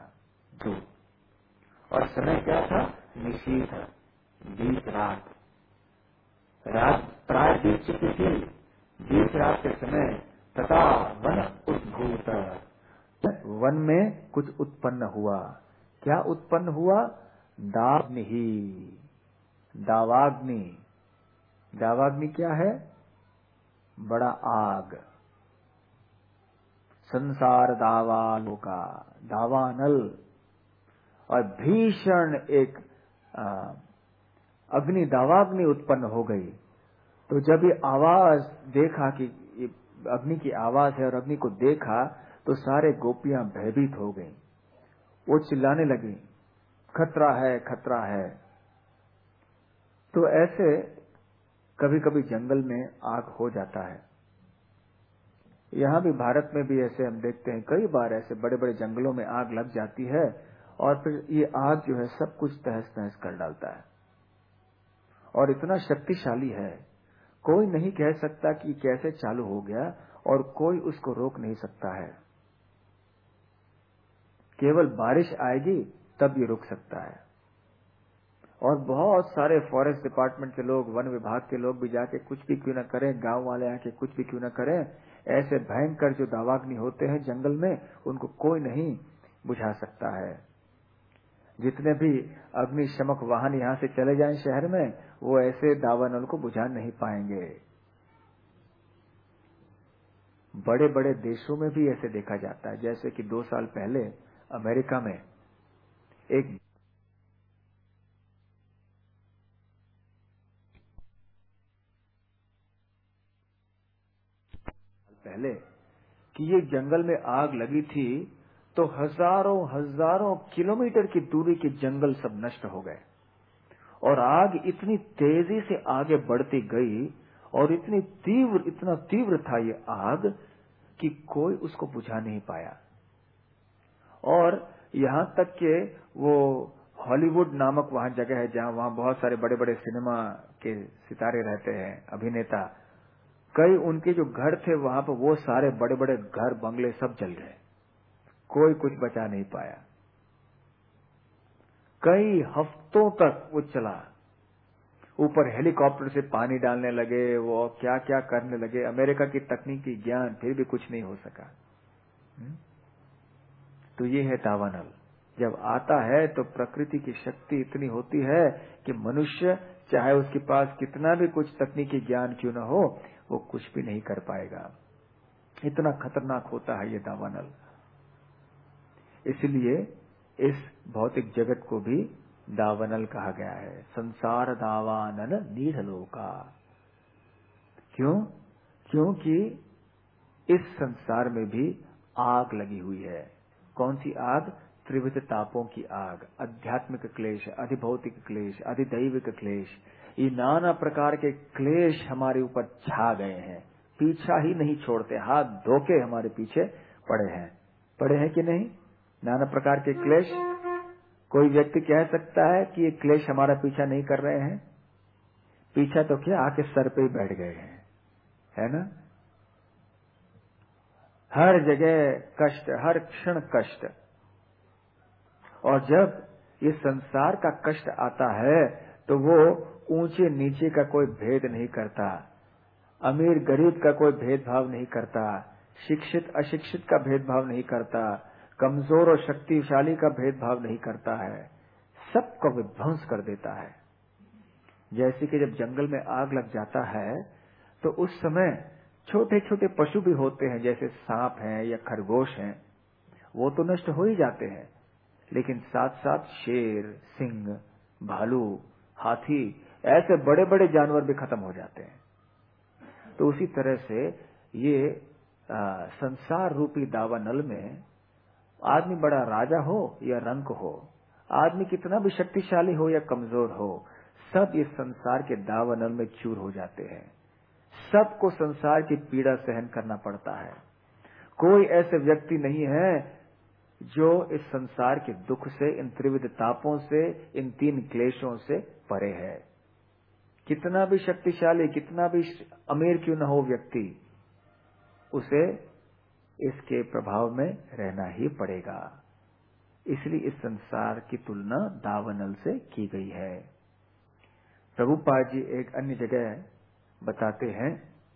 और समय क्या था? निशीथ, बीच रात। रात प्राय बीत चुकी थी। बीच रात के समय तथा वन उद्भूत, वन में कुछ उत्पन्न हुआ। क्या उत्पन्न हुआ? दावाग्नि। दावाग्नि, दावाग्नि क्या है? बड़ा आग, संसार दावानल का दावानल, और भीषण एक अग्नि, दावाग्नि उत्पन्न हो गई। तो जब ये आवाज देखा कि ये अग्नि की आवाज है और अग्नि को देखा, तो सारे गोपियां भयभीत हो गईं। वो चिल्लाने लगी, खतरा है, खतरा है। तो ऐसे कभी कभी जंगल में आग हो जाता है। यहाँ भी भारत में भी ऐसे हम देखते हैं, कई बार ऐसे बड़े बड़े जंगलों में आग लग जाती है और फिर ये आग जो है सब कुछ तहस नहस कर डालता है, और इतना शक्तिशाली है, कोई नहीं कह सकता कि कैसे चालू हो गया और कोई उसको रोक नहीं सकता है। केवल बारिश आएगी तब ये रुक सकता है। और बहुत सारे फॉरेस्ट डिपार्टमेंट के लोग, वन विभाग के लोग भी जाके कुछ भी क्यों न करें, गांव वाले आके कुछ भी क्यों न करें, ऐसे भयंकर जो दावाग्नि होते हैं जंगल में, उनको कोई नहीं बुझा सकता है। जितने भी अग्निशमक वाहन यहां से चले जाएं शहर में, वो ऐसे दावानल को बुझा नहीं पाएंगे। बड़े बड़े देशों में भी ऐसे देखा जाता है। जैसे कि 2 साल पहले अमेरिका में एक पहले कि ये जंगल में आग लगी थी तो हजारों हजारों किलोमीटर की दूरी के जंगल सब नष्ट हो गए। और आग इतनी तेजी से आगे बढ़ती गई और इतना तीव्र था ये आग कि कोई उसको बुझा नहीं पाया। और यहां तक कि वो हॉलीवुड नामक वहां जगह है जहां वहां बहुत सारे बड़े बड़े सिनेमा के सितारे रहते हैं, अभिनेता, कई उनके जो घर थे वहां पर वो सारे बड़े बड़े घर बंगले सब जल गए, कोई कुछ बचा नहीं पाया। कई हफ्तों तक वो चला। ऊपर हेलीकॉप्टर से पानी डालने लगे, वो क्या क्या करने लगे। अमेरिका की तकनीकी ज्ञान फिर भी कुछ नहीं हो सका। तो ये है दावानल। जब आता है तो प्रकृति की शक्ति इतनी होती है कि मनुष्य चाहे उसके पास कितना भी कुछ तकनीकी ज्ञान क्यों न हो, वो कुछ भी नहीं कर पाएगा। इतना खतरनाक होता है ये दावानल। इसलिए इस भौतिक जगत को भी दावानल कहा गया है। संसार दावानल नीढ़लोका। क्यों? क्योंकि इस संसार में भी आग लगी हुई है। कौन सी आग? त्रिविध तापों की आग। आध्यात्मिक क्लेश, अधिभौतिक क्लेश, अधिदैविक क्लेश, ये नाना प्रकार के क्लेश हमारे ऊपर छा गए हैं, पीछा ही नहीं छोड़ते, हाथ धोके हमारे पीछे पड़े हैं कि नहीं? नाना प्रकार के क्लेश। कोई व्यक्ति कह सकता है कि ये क्लेश हमारा पीछा नहीं कर रहे हैं? पीछा तो क्या, आके सर पे ही बैठ गए हैं, है ना? हर जगह कष्ट, हर क्षण कष्ट। और जब ये संसार का कष्ट आता है तो वो ऊंचे नीचे का कोई भेद नहीं करता, अमीर गरीब का कोई भेदभाव नहीं करता, शिक्षित अशिक्षित का भेदभाव नहीं करता, कमजोर और शक्तिशाली का भेदभाव नहीं करता है, सबको विध्वंस कर देता है। जैसे कि जब जंगल में आग लग जाता है तो उस समय छोटे छोटे पशु भी होते हैं, जैसे सांप हैं या खरगोश हैं, वो तो नष्ट हो ही जाते हैं, लेकिन साथ साथ शेर, सिंह, भालू, हाथी, ऐसे बड़े बड़े जानवर भी खत्म हो जाते हैं। तो उसी तरह से ये संसार रूपी दावानल में आदमी बड़ा राजा हो या रंक हो, आदमी कितना भी शक्तिशाली हो या कमजोर हो, सब इस संसार के दावानल में चूर हो जाते हैं। सबको संसार की पीड़ा सहन करना पड़ता है। कोई ऐसे व्यक्ति नहीं है जो इस संसार के दुख से, इन त्रिविध तापों से, इन 3 क्लेशों से परे है। कितना भी शक्तिशाली, कितना भी अमीर क्यों न हो व्यक्ति, उसे इसके प्रभाव में रहना ही पड़ेगा। इसलिए इस संसार की तुलना दावानल से की गई है। प्रभुपाद जी एक अन्य जगह बताते हैं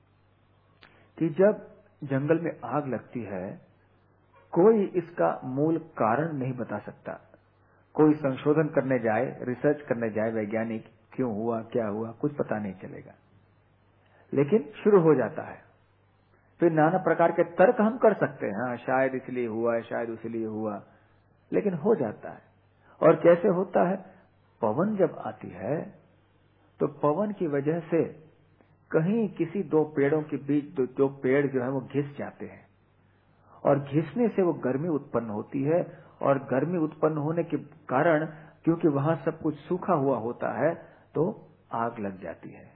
कि जब जंगल में आग लगती है, कोई इसका मूल कारण नहीं बता सकता। कोई संशोधन करने जाए, रिसर्च करने जाए, वैज्ञानिक, क्यों हुआ, क्या हुआ, कुछ पता नहीं चलेगा। लेकिन शुरू हो जाता है, फिर नाना प्रकार के तर्क हम कर सकते हैं, हाँ शायद इसलिए हुआ, शायद उसलिए हुआ, लेकिन हो जाता है। और कैसे होता है? पवन जब आती है तो पवन की वजह से कहीं किसी 2 पेड़ों के बीच दो पेड़ जो है वो घिस जाते हैं, और घिसने से वो गर्मी उत्पन्न होती है, और गर्मी उत्पन्न होने के कारण, क्योंकि वहां सब कुछ सूखा हुआ होता है, तो आग लग जाती है।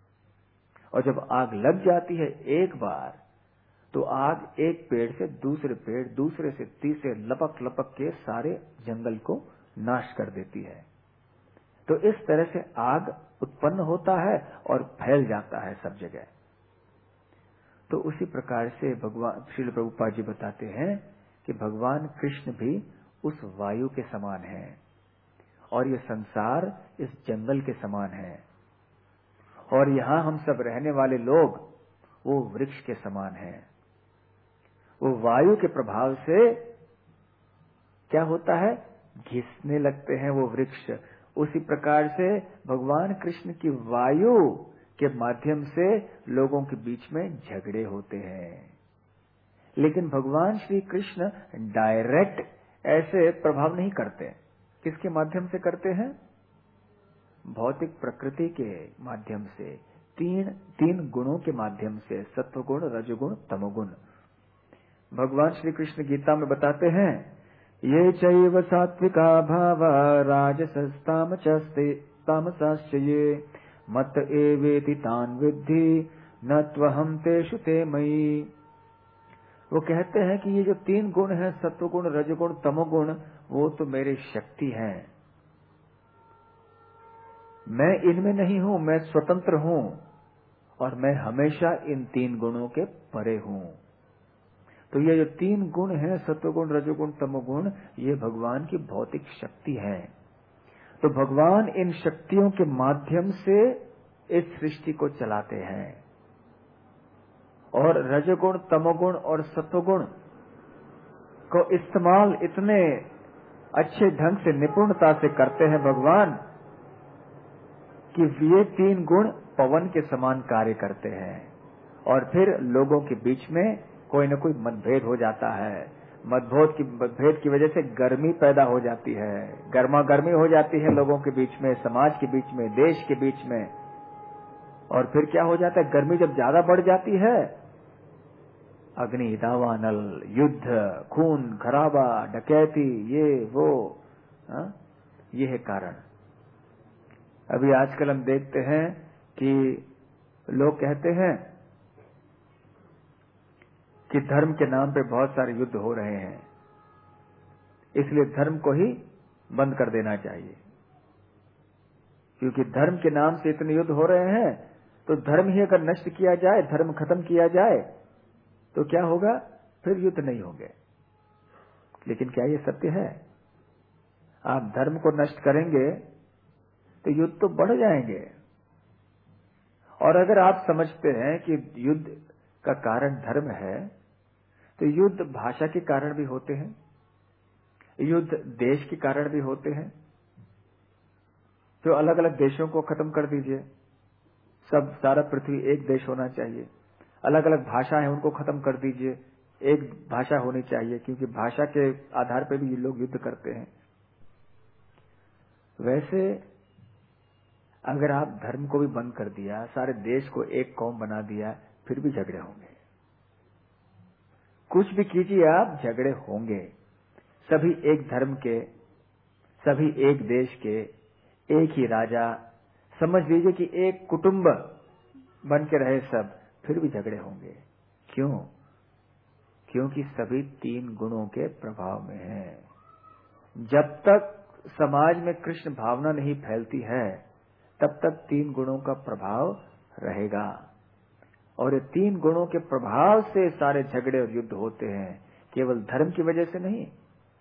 और जब आग लग जाती है एक बार, तो आग एक पेड़ से दूसरे पेड़, दूसरे से तीसरे, लपक लपक के सारे जंगल को नाश कर देती है। तो इस तरह से आग उत्पन्न होता है और फैल जाता है सब जगह। तो उसी प्रकार से भगवान श्रील प्रभुपाद जी बताते हैं कि भगवान कृष्ण भी उस वायु के समान है और ये संसार इस जंगल के समान है और यहाँ हम सब रहने वाले लोग वो वृक्ष के समान हैं। वो वायु के प्रभाव से क्या होता है, घिसने लगते हैं वो वृक्ष। उसी प्रकार से भगवान कृष्ण की वायु के माध्यम से लोगों के बीच में झगड़े होते हैं, लेकिन भगवान श्री कृष्ण डायरेक्ट ऐसे प्रभाव नहीं करते। किसके माध्यम से करते हैं? भौतिक प्रकृति के माध्यम से, तीन गुणों के माध्यम से, सत्वगुण, रजोगुण, तमोगुण। भगवान श्री कृष्ण गीता में बताते हैं, ये चैव सात्विका भावा राजसस्तामश्च ये मत एवेति तान विद्धि न त्वहं तेषु ते मयि। वो कहते हैं कि ये जो 3 गुण हैं, सत्वगुण, रजोगुण, तमोगुण, वो तो मेरी शक्ति हैं, मैं इनमें नहीं हूं, मैं स्वतंत्र हूं और मैं हमेशा इन 3 गुणों के परे हूं। तो ये जो 3 गुण हैं, सत्वगुण, रजोगुण, तमोगुण, ये भगवान की भौतिक शक्ति है। तो भगवान इन शक्तियों के माध्यम से इस सृष्टि को चलाते हैं और रजोगुण, तमोगुण और सत्वगुण को इस्तेमाल इतने अच्छे ढंग से, निपुणता से करते हैं भगवान कि ये 3 गुण पवन के समान कार्य करते हैं। और फिर लोगों के बीच में कोई न कोई मतभेद हो जाता है, मतभेद की वजह से गर्मी पैदा हो जाती है, गर्मा गर्मी हो जाती है लोगों के बीच में, समाज के बीच में, देश के बीच में। और फिर क्या हो जाता है, गर्मी जब ज्यादा बढ़ जाती है, अग्नि, दावानल, युद्ध, खून खराबा, डकैती, ये वो, ये है कारण। अभी आजकल हम देखते हैं कि लोग कहते हैं कि धर्म के नाम पे बहुत सारे युद्ध हो रहे हैं, इसलिए धर्म को ही बंद कर देना चाहिए। क्योंकि धर्म के नाम से इतने युद्ध हो रहे हैं, तो धर्म ही अगर नष्ट किया जाए, धर्म खत्म किया जाए, तो क्या होगा, फिर युद्ध नहीं होंगे। लेकिन क्या ये सत्य है? आप धर्म को नष्ट करेंगे तो युद्ध तो बढ़ जाएंगे। और अगर आप समझते हैं कि युद्ध का कारण धर्म है, तो युद्ध भाषा के कारण भी होते हैं, युद्ध देश के कारण भी होते हैं। तो अलग अलग देशों को खत्म कर दीजिए, सब सारा पृथ्वी एक देश होना चाहिए। अलग अलग भाषा है, उनको खत्म कर दीजिए, एक भाषा होनी चाहिए, क्योंकि भाषा के आधार पर भी ये लोग युद्ध करते हैं। वैसे अगर आप धर्म को भी बंद कर दिया, सारे देश को एक कौम बना दिया, फिर भी झगड़े होंगे। कुछ भी कीजिए आप, झगड़े होंगे। सभी एक धर्म के, सभी एक देश के, एक ही राजा, समझ लीजिए कि एक कुटुंब बन के रहे सब, फिर भी झगड़े होंगे। क्यों? क्योंकि सभी 3 गुणों के प्रभाव में हैं। जब तक समाज में कृष्ण भावना नहीं फैलती है, तब तक 3 गुणों का प्रभाव रहेगा। और ये 3 गुणों के प्रभाव से सारे झगड़े और युद्ध होते हैं, केवल धर्म की वजह से नहीं।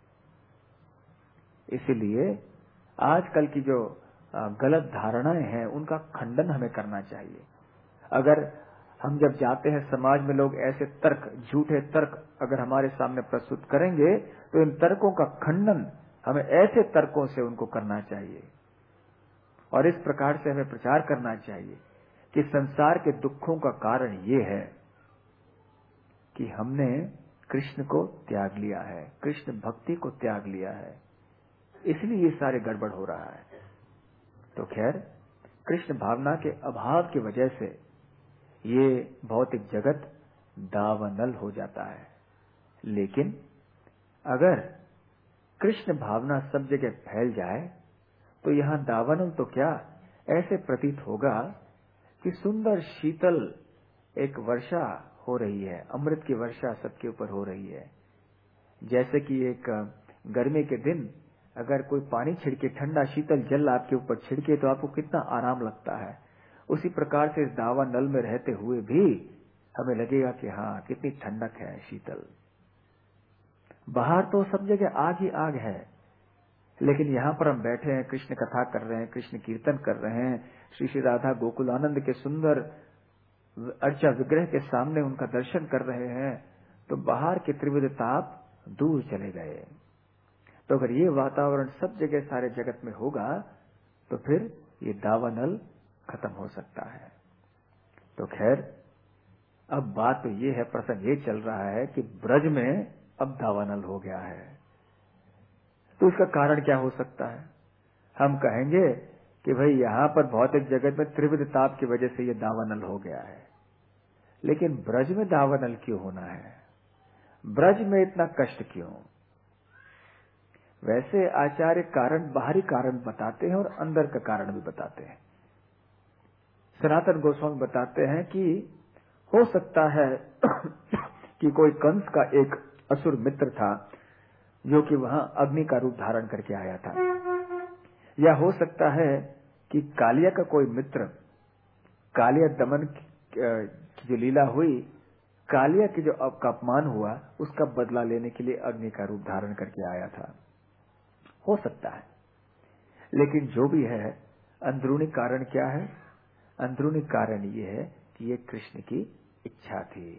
इसलिए आजकल की जो गलत धारणाएं हैं, उनका खंडन हमें करना चाहिए। अगर हम जब जाते हैं समाज में, लोग ऐसे तर्क, झूठे तर्क अगर हमारे सामने प्रस्तुत करेंगे, तो इन तर्कों का खंडन हमें ऐसे तर्कों से उनको करना चाहिए। और इस प्रकार से हमें प्रचार करना चाहिए कि संसार के दुखों का कारण ये है कि हमने कृष्ण को त्याग लिया है, कृष्ण भक्ति को त्याग लिया है, इसलिए ये सारे गड़बड़ हो रहा है। तो खैर, कृष्ण भावना के अभाव की वजह से ये भौतिक जगत दावानल हो जाता है। लेकिन अगर कृष्ण भावना सब जगह फैल जाए, तो यहां दावानल तो क्या, ऐसे प्रतीत होगा कि सुंदर शीतल एक वर्षा हो रही है, अमृत की वर्षा सबके ऊपर हो रही है। जैसे कि एक गर्मी के दिन अगर कोई पानी छिड़के, ठंडा शीतल जल आपके ऊपर छिड़के, तो आपको कितना आराम लगता है। उसी प्रकार से इस दावानल में रहते हुए भी हमें लगेगा कि हाँ कितनी ठंडक है, शीतल। बाहर तो सब जगह आग ही आग है, लेकिन यहाँ पर हम बैठे हैं, कृष्ण कथा कर रहे हैं, कृष्ण कीर्तन कर रहे हैं, श्री श्री राधा गोकुल आनंद के सुंदर अर्चा विग्रह के सामने उनका दर्शन कर रहे हैं, तो बाहर के त्रिविध ताप दूर चले गए। तो अगर ये वातावरण सब जगह सारे जगत में होगा तो फिर ये दावानल खत्म हो सकता है। तो खैर अब बात तो ये है, प्रसंग ये चल रहा है कि ब्रज में अब दावानल हो गया है। तो इसका कारण क्या हो सकता है? हम कहेंगे कि भाई यहाँ पर भौतिक जगत में त्रिविध ताप की वजह से ये दावानल हो गया है, लेकिन ब्रज में दावानल क्यों होना है? ब्रज में इतना कष्ट क्यों? वैसे आचार्य कारण, बाहरी कारण बताते हैं और अंदर का कारण भी बताते हैं। सनातन गोस्वामी बताते हैं कि हो सकता है कि कोई कंस का एक असुर मित्र था जो कि वहां अग्नि का रूप धारण करके आया था, या हो सकता है कि कालिया का कोई मित्र, कालिया दमन की जो लीला हुई, कालिया की जो अपमान हुआ, उसका बदला लेने के लिए अग्नि का रूप धारण करके आया था। हो सकता है, लेकिन जो भी है, अंदरूनी कारण क्या है? अंदरूनी कारण ये है कि ये कृष्ण की इच्छा थी।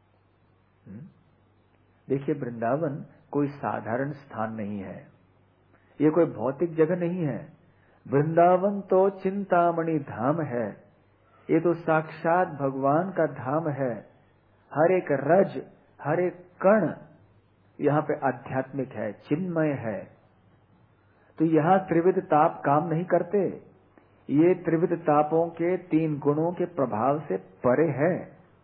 देखिए, वृंदावन कोई साधारण स्थान नहीं है, ये कोई भौतिक जगह नहीं है। वृंदावन तो चिंतामणि धाम है, ये तो साक्षात भगवान का धाम है। हर एक रज, हर एक कण यहाँ पे आध्यात्मिक है, चिन्मय है। तो यहाँ त्रिविध ताप काम नहीं करते, ये त्रिविध तापों के 3 गुणों के प्रभाव से परे है।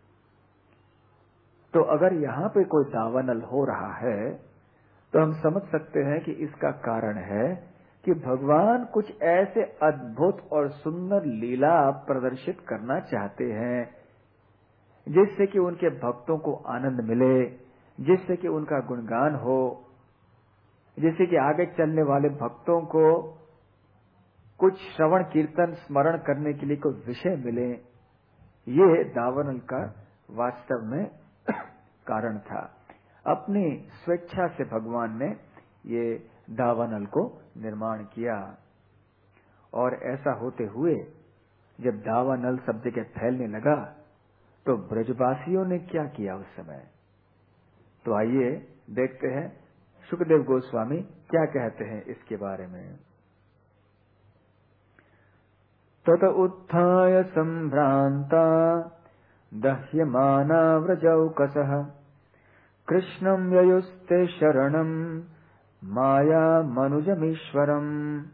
तो अगर यहाँ पे कोई दावानल हो रहा है तो हम समझ सकते हैं कि इसका कारण है कि भगवान कुछ ऐसे अद्भुत और सुंदर लीला प्रदर्शित करना चाहते हैं जिससे कि उनके भक्तों को आनंद मिले, जिससे कि उनका गुणगान हो, जिससे कि आगे चलने वाले भक्तों को कुछ श्रवण कीर्तन स्मरण करने के लिए कोई विषय मिले। ये दावानल का वास्तव में कारण था। अपनी स्वेच्छा से भगवान ने ये दावानल को निर्माण किया, और ऐसा होते हुए जब दावानल सब जगह फैलने लगा तो ब्रजवासियों ने क्या किया उस समय? तो आइए देखते हैं सुखदेव गोस्वामी क्या कहते हैं इसके बारे में। तत उत्थाय संभ्रांता दह्यमाना व्रजौकसः कृष्णं ययुस्ते शरणं माया मनुजमीश्वरम्।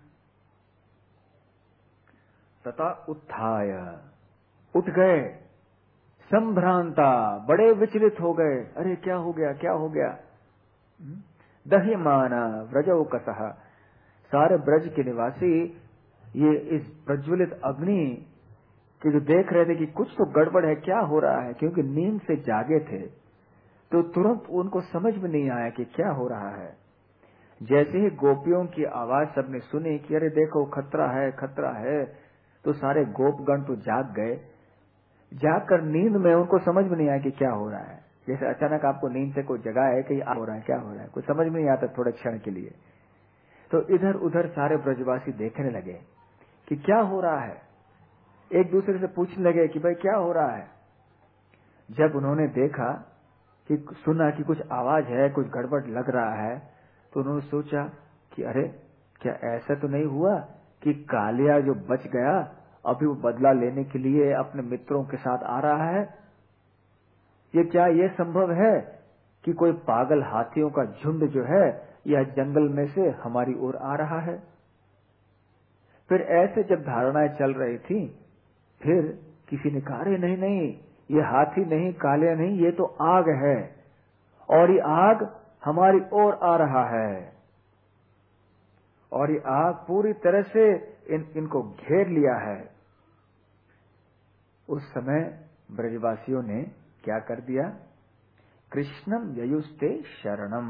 तथा उत्थाय, उठ गए, संभ्रांता, बड़े विचलित हो गए। अरे क्या हो गया, क्या हो गया? दह्यमाना व्रजौकसः, सारे ब्रज के निवासी ये इस प्रज्वलित अग्नि के जो देख रहे थे कि कुछ तो गड़बड़ है, क्या हो रहा है, क्योंकि नींद से जागे थे, तो तुरंत उनको समझ में नहीं आया कि क्या हो रहा है। जैसे ही गोपियों की आवाज सबने सुनी कि अरे देखो खतरा है, खतरा है, तो सारे गोपगण तो जाग गए। जागकर नींद में उनको समझ में नहीं आया कि क्या हो रहा है। जैसे अचानक आपको नींद से कोई जगाए कि क्या हो रहा है, क्या हो रहा है, कुछ समझ में नहीं आता थोड़े क्षण के लिए। तो इधर उधर सारे ब्रजवासी देखने लगे कि क्या हो रहा है, एक दूसरे से पूछने लगे कि भाई क्या हो रहा है। जब उन्होंने देखा कि सुना कि कुछ आवाज है, कुछ गड़बड़ लग रहा है, तो उन्होंने सोचा कि अरे क्या ऐसा तो नहीं हुआ कि कालिया जो बच गया अभी वो बदला लेने के लिए अपने मित्रों के साथ आ रहा है? ये क्या ये संभव है कि कोई पागल हाथियों का झुंड जो है यह जंगल में से हमारी ओर आ रहा है? फिर ऐसे जब धारणाएं चल रही थी, फिर किसी ने कहा अरे नहीं नहीं, ये हाथी नहीं, कालिया नहीं, ये तो आग है, और ये आग हमारी ओर आ रहा है, और ये आग पूरी तरह से इनको घेर लिया है। उस समय ब्रजवासियों ने क्या कर दिया? कृष्णम ययुस्ते शरणम,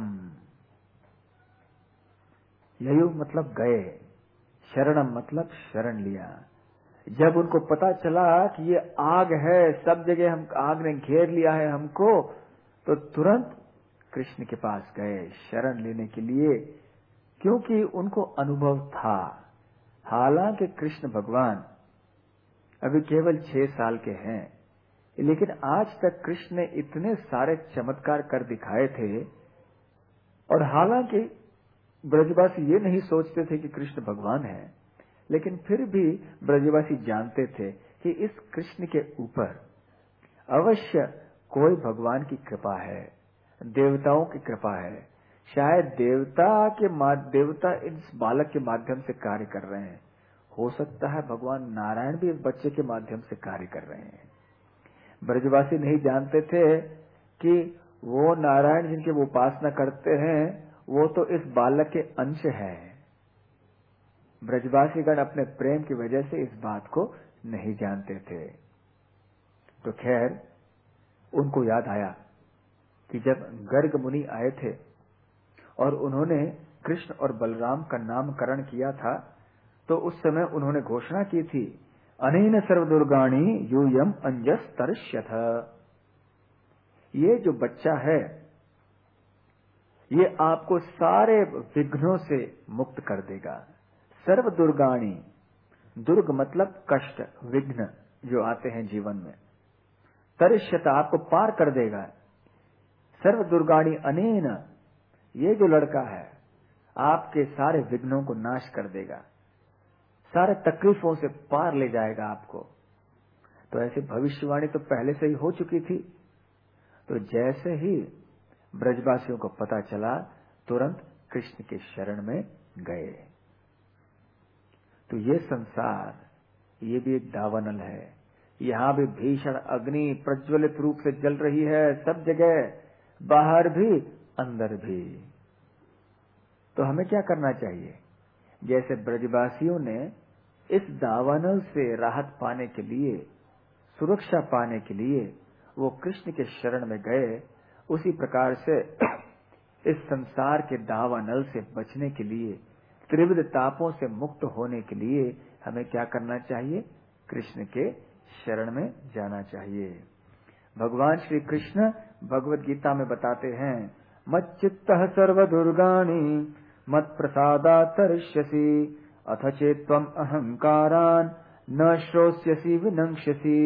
ययु मतलब गए, शरणम मतलब शरण लिया। जब उनको पता चला कि ये आग है, सब जगह हम आग ने घेर लिया है हमको, तो तुरंत कृष्ण के पास गए शरण लेने के लिए, क्योंकि उनको अनुभव था। हालांकि कृष्ण भगवान अभी केवल 6 साल के हैं, लेकिन आज तक कृष्ण ने इतने सारे चमत्कार कर दिखाए थे। और हालांकि ब्रजवासी ये नहीं सोचते थे कि कृष्ण भगवान है, लेकिन फिर भी ब्रजवासी जानते थे कि इस कृष्ण के ऊपर अवश्य कोई भगवान की कृपा है, देवताओं की कृपा है। शायद देवता इस बालक के माध्यम से कार्य कर रहे हैं। हो सकता है भगवान नारायण भी इस बच्चे के माध्यम से कार्य कर रहे हैं। ब्रजवासी नहीं जानते थे कि वो नारायण जिनके वो उपासना करते हैं वो तो इस बालक के अंश है। ब्रजवासीगण अपने प्रेम की वजह से इस बात को नहीं जानते थे। तो खैर, उनको याद आया कि जब गर्ग मुनि आए थे और उन्होंने कृष्ण और बलराम का नामकरण किया था, तो उस समय उन्होंने घोषणा की थी, अनेन सर्वदुर्गाणि यूयम अंजस तरिष्यथ। ये जो बच्चा है ये आपको सारे विघ्नों से मुक्त कर देगा। सर्व दुर्गाणी, दुर्ग मतलब कष्ट, विघ्न जो आते हैं जीवन में, तरिष्यत आपको पार कर देगा। सर्व दुर्गाणी अनेन, ये जो लड़का है आपके सारे विघ्नों को नाश कर देगा, सारे तकलीफों से पार ले जाएगा आपको। तो ऐसी भविष्यवाणी तो पहले से ही हो चुकी थी। तो जैसे ही ब्रजवासियों को पता चला, तुरंत कृष्ण के शरण में गए। तो ये संसार, ये भी एक दावानल है। यहाँ भी भीषण अग्नि प्रज्वलित रूप से जल रही है, सब जगह, बाहर भी अंदर भी। तो हमें क्या करना चाहिए? जैसे ब्रजवासियों ने इस दावानल से राहत पाने के लिए, सुरक्षा पाने के लिए वो कृष्ण के शरण में गए, उसी प्रकार से इस संसार के दावानल से बचने के लिए, त्रिविध तापों से मुक्त होने के लिए हमें क्या करना चाहिए? कृष्ण के शरण में जाना चाहिए। भगवान श्री कृष्ण भगवद गीता में बताते हैं, मच्चित्तः सर्व दुर्गाणि मत प्रसादात् तरिष्यसि अथ चेत्त्वम् अहंकारान् न श्रोष्यसि विनङ्क्ष्यसि।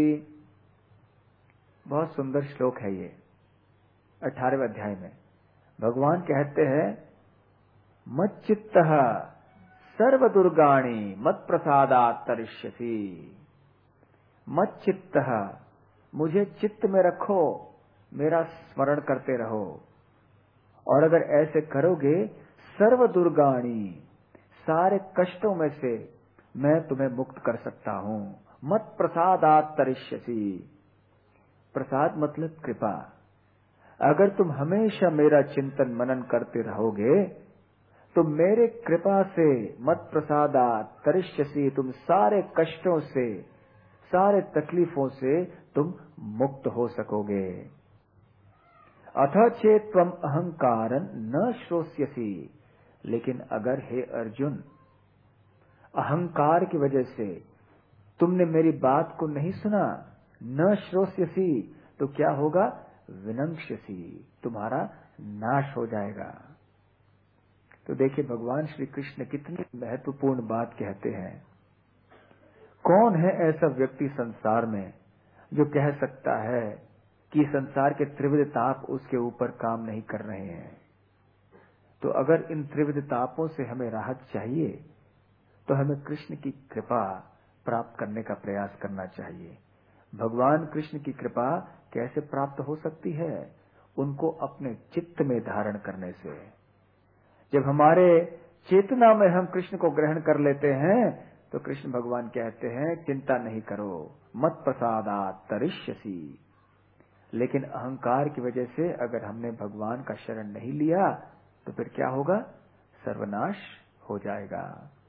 बहुत सुंदर श्लोक है ये, 18वें अध्याय में भगवान कहते हैं, मच्चित्तः सर्व दुर्गाणि मत प्रसादात् तरिष्यसि। मच्चित्तः, मुझे चित्त में रखो, मेरा स्मरण करते रहो, और अगर ऐसे करोगे, सर्व दुर्गाणि, सारे कष्टों में से मैं तुम्हें मुक्त कर सकता हूं। मत प्रसादात् तरिष्यसि, प्रसाद मतलब कृपा। अगर तुम हमेशा मेरा चिंतन मनन करते रहोगे तो मेरे कृपा से, मत प्रसादात् तरिष्यसि, तुम सारे कष्टों से, सारे तकलीफों से तुम मुक्त हो सकोगे। अथ चेत्त्वम् अहंकारं न श्रोष्यसि, लेकिन अगर हे अर्जुन अहंकार की वजह से तुमने मेरी बात को नहीं सुना, न श्रोष्यसि, तो क्या होगा? विनङ्क्ष्यसि, तुम्हारा नाश हो जाएगा। तो देखिए भगवान श्री कृष्ण कितनी महत्वपूर्ण बात कहते हैं। कौन है ऐसा व्यक्ति संसार में जो कह सकता है कि संसार के त्रिविध ताप उसके ऊपर काम नहीं कर रहे हैं? तो अगर इन त्रिविध तापों से हमें राहत चाहिए तो हमें कृष्ण की कृपा प्राप्त करने का प्रयास करना चाहिए। भगवान कृष्ण की कृपा कैसे प्राप्त हो सकती है? उनको अपने चित्त में धारण करने से। जब हमारे चेतना में हम कृष्ण को ग्रहण कर लेते हैं तो कृष्ण भगवान कहते हैं, चिंता नहीं करो, मत प्रसादात् तरिष्यसि। लेकिन अहंकार की वजह से अगर हमने भगवान का शरण नहीं लिया तो फिर क्या होगा? सर्वनाश हो जाएगा।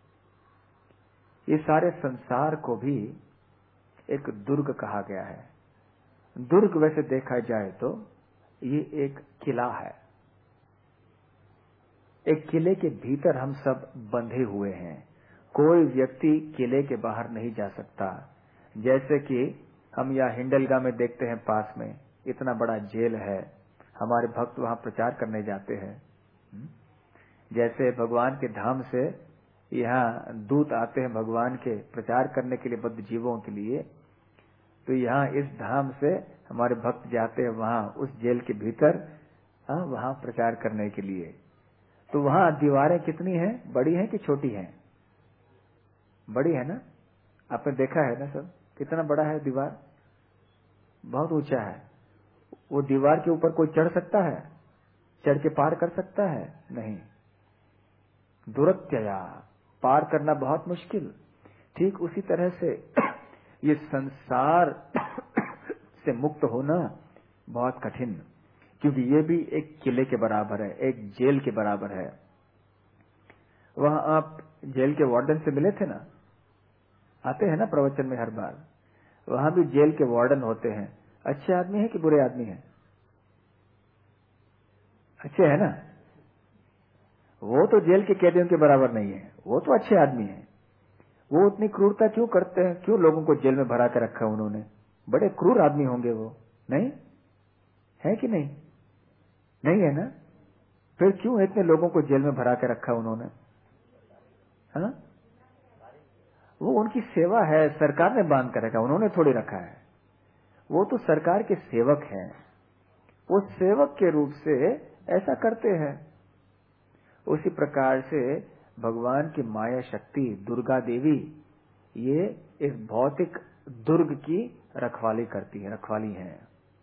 ये सारे संसार को भी एक दुर्ग कहा गया है। दुर्ग वैसे देखा जाए तो ये एक किला है। एक किले के भीतर हम सब बंधे हुए हैं। कोई व्यक्ति किले के बाहर नहीं जा सकता। जैसे कि हम यहाँ हिंडलगा में देखते हैं, पास में इतना बड़ा जेल है, हमारे भक्त वहां प्रचार करने जाते हैं। जैसे भगवान के धाम से यहाँ दूत आते हैं भगवान के प्रचार करने के लिए बद्ध जीवों के लिए, तो यहाँ इस धाम से हमारे भक्त जाते हैं वहां उस जेल के भीतर, वहां प्रचार करने के लिए। तो वहां दीवारें कितनी हैं, बड़ी हैं कि छोटी हैं? बड़ी है ना, आपने देखा है ना सब, कितना बड़ा है दीवार, बहुत ऊंचा है। वो दीवार के ऊपर कोई चढ़ सकता है, चढ़ के पार कर सकता है? नहीं। दुरत्यया, पार करना बहुत मुश्किल। ठीक उसी तरह से ये संसार से मुक्त होना बहुत कठिन, क्योंकि ये भी एक किले के बराबर है, एक जेल के बराबर है। वहां आप जेल के वार्डन से मिले थे ना, आते हैं ना प्रवचन में हर बार, वहां भी जेल के वार्डन होते हैं। अच्छे आदमी है कि बुरे आदमी है? अच्छे है ना, वो तो जेल के कैदियों के बराबर नहीं है, वो तो अच्छे आदमी है। वो उतनी क्रूरता क्यों करते हैं, क्यों लोगों को जेल में भरा कर रखा है उन्होंने? बड़े क्रूर आदमी होंगे वो, नहीं है कि नहीं? नहीं है ना, फिर क्यों इतने लोगों को जेल में भरा कर रखा उन्होंने? हाँ, वो उनकी सेवा है, सरकार ने बांध कर रखा, उन्होंने थोड़ी रखा है। वो तो सरकार के सेवक हैं, वो सेवक के रूप से ऐसा करते हैं। उसी प्रकार से भगवान की माया शक्ति दुर्गा देवी ये इस भौतिक दुर्ग की रखवाली करती है, रखवाली है।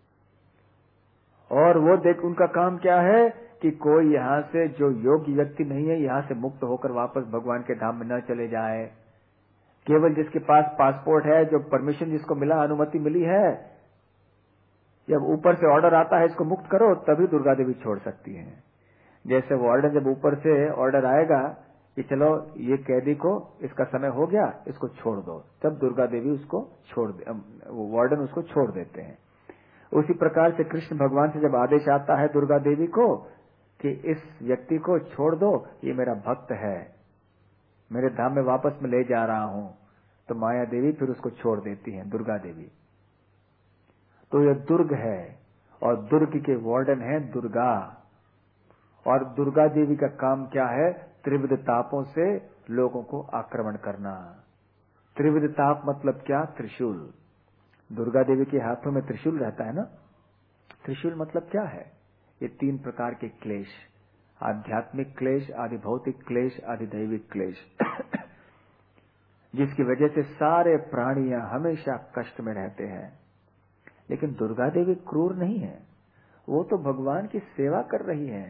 और वो देख उनका काम क्या है कि कोई यहाँ से जो योग्य व्यक्ति नहीं है यहाँ से मुक्त होकर वापस भगवान के धाम में न चले जाए। केवल जिसके पास पासपोर्ट है, जो परमिशन जिसको मिला, अनुमति मिली है, जब ऊपर से ऑर्डर आता है इसको मुक्त करो, तभी दुर्गा देवी छोड़ सकती है। जैसे वो ऑर्डर, जब ऊपर से ऑर्डर आएगा कि चलो ये कैदी को इसका समय हो गया, इसको छोड़ दो, तब दुर्गा देवी उसको छोड़ दे, वो वार्डन उसको छोड़ देते हैं। उसी प्रकार से कृष्ण भगवान से जब आदेश आता है दुर्गा देवी को कि इस व्यक्ति को छोड़ दो, ये मेरा भक्त है, मेरे धाम में वापस में ले जा रहा हूं, तो माया देवी फिर उसको छोड़ देती है, दुर्गा देवी। तो यह दुर्ग है, और दुर्ग के वार्डन है दुर्गा। और दुर्गा देवी का काम क्या है? त्रिविध तापों से लोगों को आक्रमण करना। त्रिविध ताप मतलब क्या? त्रिशूल। दुर्गा देवी के हाथों में त्रिशूल रहता है ना। त्रिशूल मतलब क्या है? ये 3 प्रकार के क्लेश, आध्यात्मिक क्लेश, आदि भौतिक क्लेश, आदि दैविक क्लेश जिसकी वजह से सारे प्राणियां हमेशा कष्ट में रहते हैं। लेकिन दुर्गा देवी क्रूर नहीं है, वो तो भगवान की सेवा कर रही है।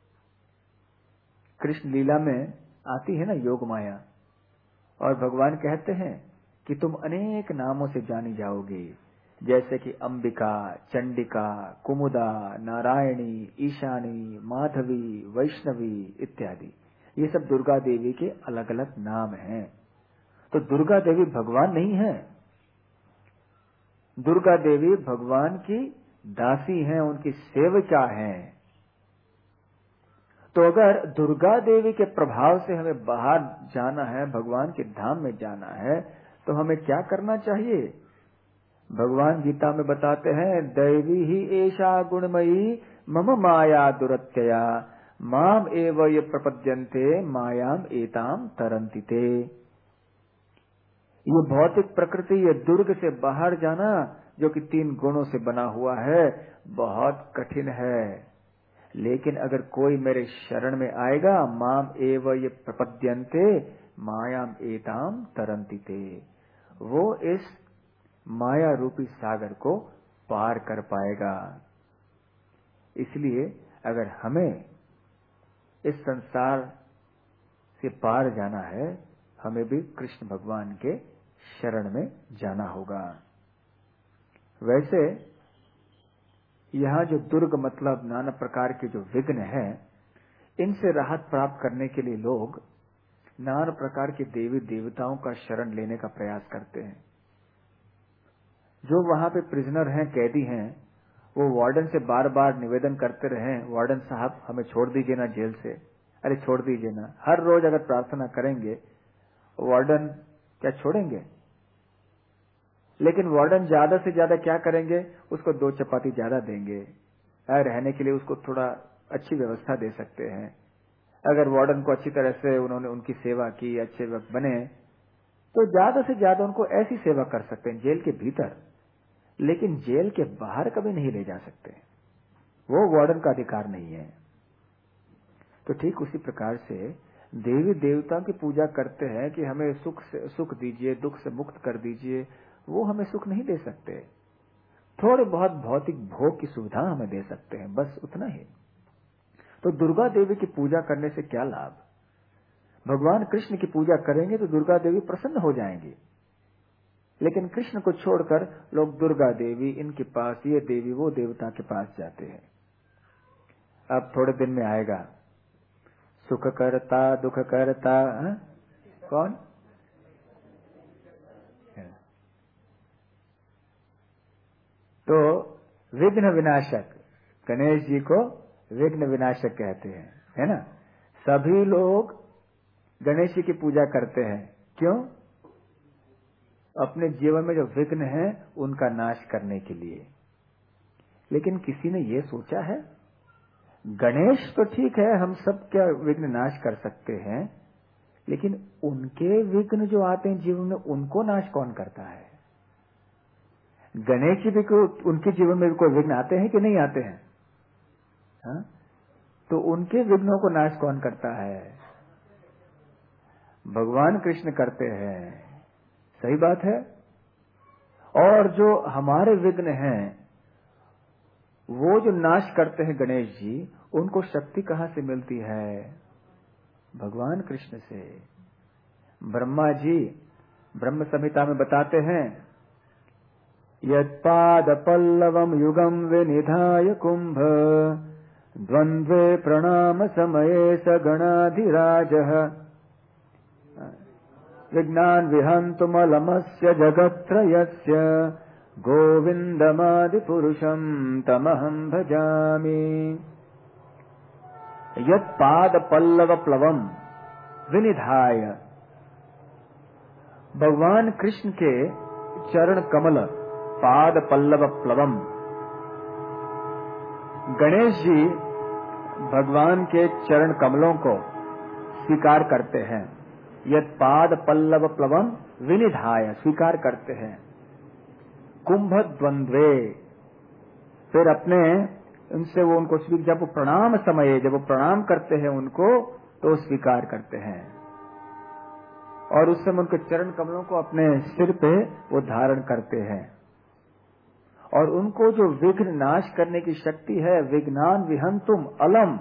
कृष्ण लीला में आती है ना योग माया, और भगवान कहते हैं कि तुम अनेक नामों से जानी जाओगी, जैसे कि अंबिका, चंडिका, कुमुदा, नारायणी, ईशानी, माधवी, वैष्णवी इत्यादि। ये सब दुर्गा देवी के अलग अलग नाम हैं। तो दुर्गा देवी भगवान नहीं है, दुर्गा देवी भगवान की दासी हैं, उनकी सेविका हैं। तो अगर दुर्गा देवी के प्रभाव से हमें बाहर जाना है, भगवान के धाम में जाना है, तो हमें क्या करना चाहिए? भगवान गीता में बताते हैं, दैवी ही एषा गुणमयी मम माया दुरत्यया माम एव ये प्रपद्यन्ते मायाम एताम तरन्ति ते। ये भौतिक प्रकृति, ये दुर्ग से बाहर जाना जो कि 3 गुणों से बना हुआ है, बहुत कठिन है। लेकिन अगर कोई मेरे शरण में आएगा, माम एव ये प्रपद्यन्ते मायाम एताम तरन्ति ते, वो इस माया रूपी सागर को पार कर पाएगा। इसलिए अगर हमें इस संसार से पार जाना है, हमें भी कृष्ण भगवान के शरण में जाना होगा। वैसे यहाँ जो दुर्ग मतलब नाना प्रकार के जो विघ्न हैं, इनसे राहत प्राप्त करने के लिए लोग नाना प्रकार के देवी देवताओं का शरण लेने का प्रयास करते हैं। जो वहां पे प्रिजनर हैं, कैदी हैं, वो वार्डन से बार बार निवेदन करते रहे, वार्डन साहब हमें छोड़ दीजिए ना जेल से, अरे छोड़ दीजिए ना। हर रोज अगर प्रार्थना करेंगे वार्डन क्या छोड़ेंगे? लेकिन वार्डन ज्यादा से ज्यादा क्या करेंगे? उसको 2 चपाती ज्यादा देंगे, रहने के लिए उसको थोड़ा अच्छी व्यवस्था दे सकते हैं। अगर वार्डन को अच्छी तरह से उन्होंने उनकी सेवा की, अच्छे वक्त बने, तो ज्यादा से ज्यादा उनको ऐसी सेवा कर सकते हैं जेल के भीतर, लेकिन जेल के बाहर कभी नहीं ले जा सकते। वो वार्डन का अधिकार नहीं है। तो ठीक उसी प्रकार से देवी देवताओं की पूजा करते हैं कि हमें सुख दीजिए, दुख से मुक्त कर दीजिए, वो हमें सुख नहीं दे सकते। थोड़े बहुत भौतिक भोग की सुविधा हमें दे सकते हैं, बस उतना ही। तो दुर्गा देवी की पूजा करने से क्या लाभ? भगवान कृष्ण की पूजा करेंगे तो दुर्गा देवी प्रसन्न हो जाएंगी, लेकिन कृष्ण को छोड़कर लोग दुर्गा देवी, इनके पास, ये देवी, वो देवता के पास जाते हैं। अब थोड़े दिन में आएगा सुख करता दुख करता, कौन? तो विघ्न विनाशक, गणेश जी को विघ्न विनाशक कहते हैं, है ना। सभी लोग गणेश जी की पूजा करते हैं, क्यों? अपने जीवन में जो विघ्न है उनका नाश करने के लिए। लेकिन किसी ने ये सोचा है? गणेश तो ठीक है, हम सब क्या विघ्न नाश कर सकते हैं, लेकिन उनके विघ्न जो आते हैं जीवन में, उनको नाश कौन करता है? गणेश जी भी उनके जीवन में भी कोई विघ्न आते हैं कि नहीं आते हैं? हा? तो उनके विघ्नों को नाश कौन करता है? भगवान कृष्ण करते हैं। सही बात है। और जो हमारे विघ्न हैं वो जो नाश करते हैं गणेश जी, उनको शक्ति कहां से मिलती है? भगवान कृष्ण से। ब्रह्मा जी ब्रह्म संहिता में बताते हैं, यत्पाद पल्लवम युगम विनिधाय कुंभ द्वंद्वे प्रणाम समये स गणाधिराजः विज्ञान विहंतुमलमस्य जगत्त्रयस्य गोविंदमादि पुरुषम तमहं भजामि। यत्पाद पल्लव प्लवम विनिधाय, भगवान कृष्ण के चरण कमल, पाद पल्लव प्लवम। गणेश जी भगवान के चरण कमलों को स्वीकार करते हैं। यत्पाद पल्लव प्लवम विनिधाय, स्वीकार करते हैं। कुंभ द्वंद्वे, फिर अपने उनसे वो उनको जब वो प्रणाम समय, जब वो प्रणाम करते हैं उनको, तो स्वीकार करते हैं। और उस समय उनके चरण कमलों को अपने सिर पे वो धारण करते हैं। और उनको जो विघ्न नाश करने की शक्ति है, विघ्नान विहंतुम अलम,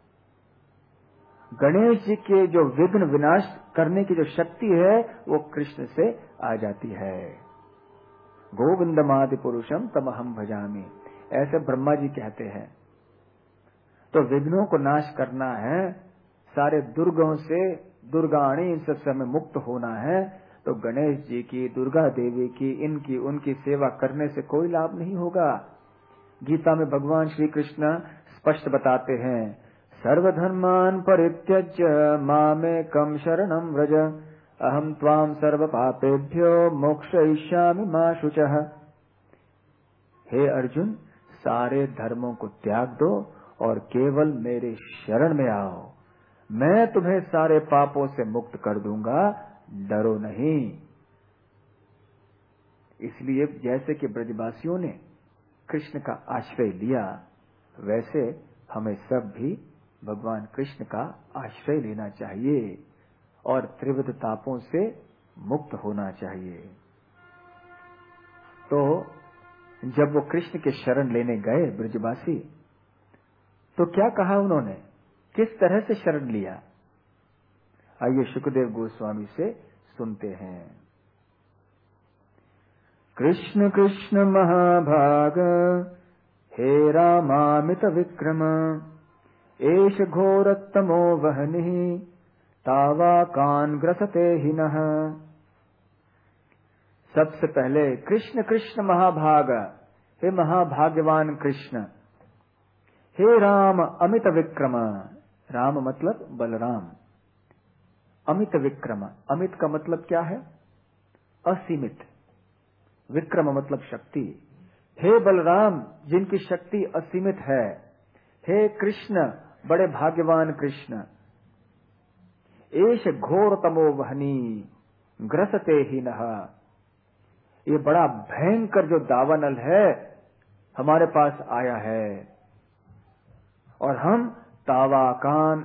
गणेश जी के जो विघ्न विनाश करने की जो शक्ति है वो कृष्ण से आ जाती है। गोविंदमादि पुरुषम तमहम भजामि, ऐसे ब्रह्मा जी कहते हैं। तो विघ्नों को नाश करना है, सारे दुर्गों से, दुर्गाणी, इन सबसे हमें मुक्त होना है, तो गणेश जी की, दुर्गा देवी की, इनकी उनकी सेवा करने से कोई लाभ नहीं होगा। गीता में भगवान श्री कृष्ण स्पष्ट बताते हैं, सर्वधर्मान परित्यज्य मामेकं शरणं व्रज अहम त्वाम सर्व पापेभ्यो मोक्षयिष्यामि मा शुचः। हे अर्जुन, सारे धर्मों को त्याग दो और केवल मेरे शरण में आओ, मैं तुम्हें सारे पापों से मुक्त कर दूंगा, डरो नहीं। इसलिए जैसे कि ब्रजवासियों ने कृष्ण का आश्रय लिया, वैसे हमें सब भी भगवान कृष्ण का आश्रय लेना चाहिए और त्रिविध तापों से मुक्त होना चाहिए। तो जब वो कृष्ण के शरण लेने गए ब्रजवासी, तो क्या कहा उन्होंने, किस तरह से शरण लिया? आइए शुकदेव गोस्वामी से सुनते हैं। कृष्ण कृष्ण महाभाग हे रामामित विक्रम एष घोरतमो वहनिः तावा कान ग्रसते हिनः। सबसे पहले कृष्ण कृष्ण महाभाग, हे महाभाग्यवान कृष्ण, हे राम अमित विक्रम, राम मतलब बलराम, अमित विक्रम। अमित का मतलब क्या है? असीमित। विक्रम मतलब शक्ति। हे बलराम, जिनकी शक्ति असीमित है, हे कृष्ण, बड़े भाग्यवान कृष्ण। एष घोर तमो वहनी ग्रसते ही नहा। ये बड़ा भयंकर जो दावानल है हमारे पास आया है, और हम तावाकान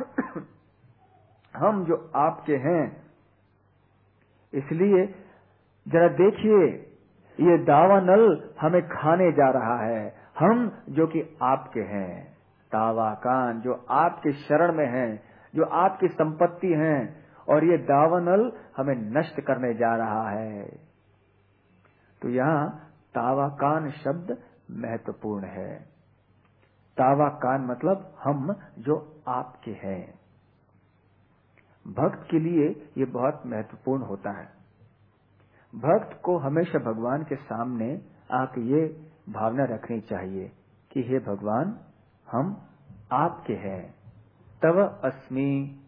हम जो आपके हैं, इसलिए जरा देखिए ये दावानल हमें खाने जा रहा है। हम जो कि आपके हैं, तावाकान जो आपके शरण में हैं, जो आपकी संपत्ति हैं, और ये दावानल हमें नष्ट करने जा रहा है। तो यहाँ तावाकान शब्द महत्वपूर्ण है। तावाकान मतलब हम जो आपके हैं। भक्त के लिए ये बहुत महत्वपूर्ण होता है। भक्त को हमेशा भगवान के सामने आके ये भावना रखनी चाहिए कि हे भगवान, हम आपके हैं। तव अस्मि,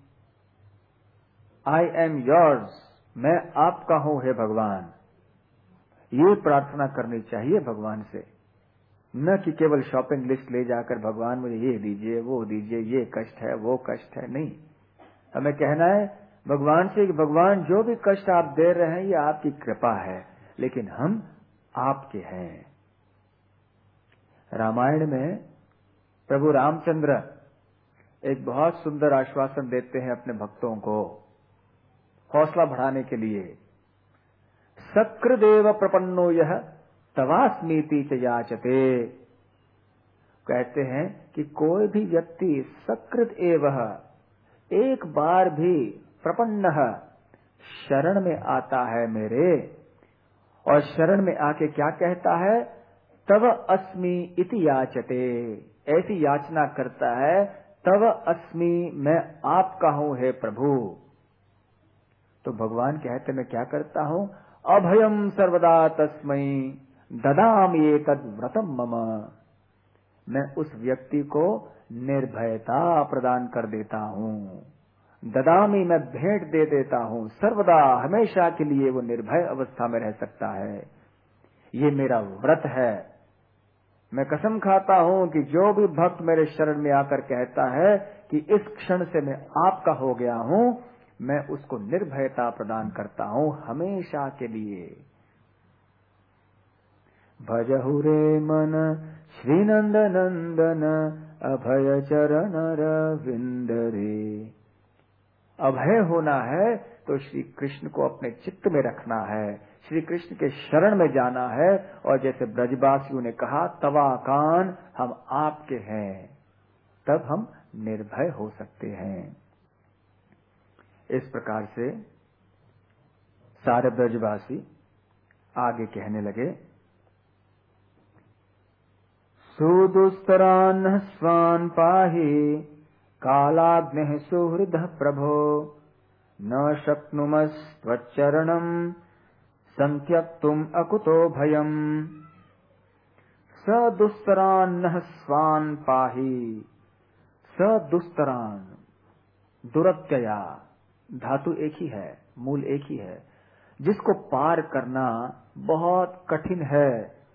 आई एम योर्स, मैं आपका हूं हे भगवान। ये प्रार्थना करनी चाहिए भगवान से, न कि केवल शॉपिंग लिस्ट ले जाकर भगवान मुझे ये दीजिए, वो दीजिए, ये कष्ट है, वो कष्ट है। नहीं, हमें कहना है भगवान से कि भगवान जो भी कष्ट आप दे रहे हैं ये आपकी कृपा है, लेकिन हम आपके हैं। रामायण में प्रभु रामचंद्र एक बहुत सुंदर आश्वासन देते हैं अपने भक्तों को हौसला बढ़ाने के लिए। सकृदेव प्रपन्नो यह तवास्मीति च याचते। कहते हैं कि कोई भी व्यक्ति सकृत एवं एक बार भी प्रपन्न शरण में आता है मेरे, और शरण में आके क्या कहता है? तव अस्मि इति याचते, ऐसी याचना करता है, तव अस्मि, मैं आपका हूं हे प्रभु। तो भगवान कहते मैं क्या करता हूं? अभयम सर्वदा तस्मै ददामि एतद् व्रतम मम। मैं उस व्यक्ति को निर्भयता प्रदान कर देता हूं। ददामी, मैं भेंट दे देता हूं, सर्वदा, हमेशा के लिए वो निर्भय अवस्था में रह सकता है। ये मेरा व्रत है। मैं कसम खाता हूं कि जो भी भक्त मेरे शरण में आकर कहता है कि इस क्षण से मैं आपका हो गया हूं, मैं उसको निर्भयता प्रदान करता हूं हमेशा के लिए। भजहु रे मन श्री नंद नंदन अभय चरण रविंद रे। अभय होना है तो श्री कृष्ण को अपने चित्त में रखना है, श्री कृष्ण के शरण में जाना है। और जैसे ब्रजवासियों ने कहा, तवाकान, हम आपके हैं, तब हम निर्भय हो सकते हैं। इस प्रकार से सारे ब्रजवासी आगे कहने लगे, सुदुस्तरान् स्वान् पाहि कालाग्निः सुहृदः प्रभो न शक्नुमस्त्वच्चरणम् संत्यक्तुम् अकुतो भयम्। स दुस्तरान् स्वान् पाहि। स दुस्तरान्, दुरत्यया, धातु एक ही है, मूल एक ही है, जिसको पार करना बहुत कठिन है।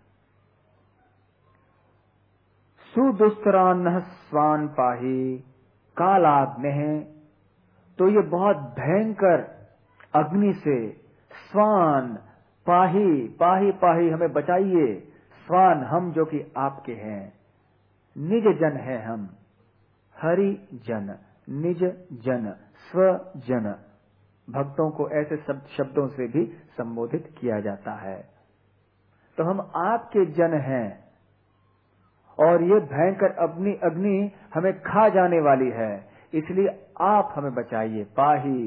सुदुस्तरान् स्वान् पाहि कालाग्निः, तो ये बहुत भयंकर अग्नि से, स्वान पाही, पाही पाही, हमें बचाइए। स्वान, हम जो कि आपके हैं, निज जन है हम, हरि जन, निज जन, स्वजन। भक्तों को ऐसे शब्दों से भी संबोधित किया जाता है। तो हम आपके जन हैं, और ये भयंकर अग्नि हमें खा जाने वाली है, इसलिए आप हमें बचाइए। पाही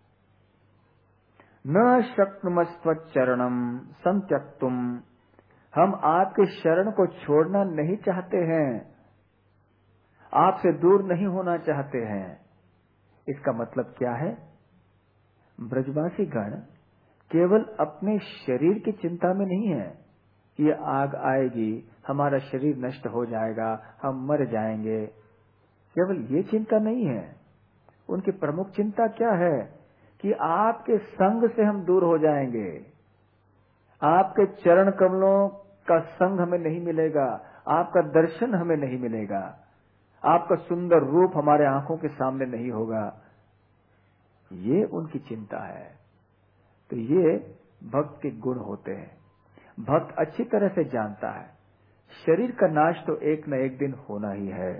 न शक्नुमस्त्वच्चरणम् संत्यक्तुम, हम आपके शरण को छोड़ना नहीं चाहते हैं, आपसे दूर नहीं होना चाहते हैं। इसका मतलब क्या है? ब्रजवासी गण केवल अपने शरीर की चिंता में नहीं है कि ये आग आएगी, हमारा शरीर नष्ट हो जाएगा, हम मर जाएंगे, केवल ये चिंता नहीं है। उनकी प्रमुख चिंता क्या है कि आपके संग से हम दूर हो जाएंगे, आपके चरण कमलों का संग हमें नहीं मिलेगा, आपका दर्शन हमें नहीं मिलेगा, आपका सुंदर रूप हमारे आंखों के सामने नहीं होगा। ये उनकी चिंता है। तो ये भक्त के गुण होते हैं। भक्त अच्छी तरह से जानता है शरीर का नाश तो एक न एक दिन होना ही है,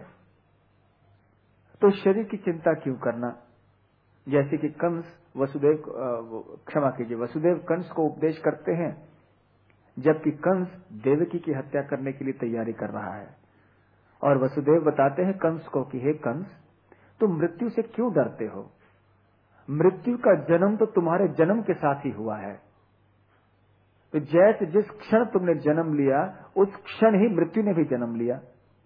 तो शरीर की चिंता क्यों करना। जैसे कि कंस वसुदेव कंस को उपदेश करते हैं, जबकि कंस देवकी की हत्या करने के लिए तैयारी कर रहा है, और वसुदेव बताते हैं कंस को कि हे कंस, तुम मृत्यु से क्यों डरते हो, मृत्यु का जन्म तो तुम्हारे जन्म के साथ ही हुआ है। तो जैसे जिस क्षण तुमने जन्म लिया उस क्षण ही मृत्यु ने भी जन्म लिया,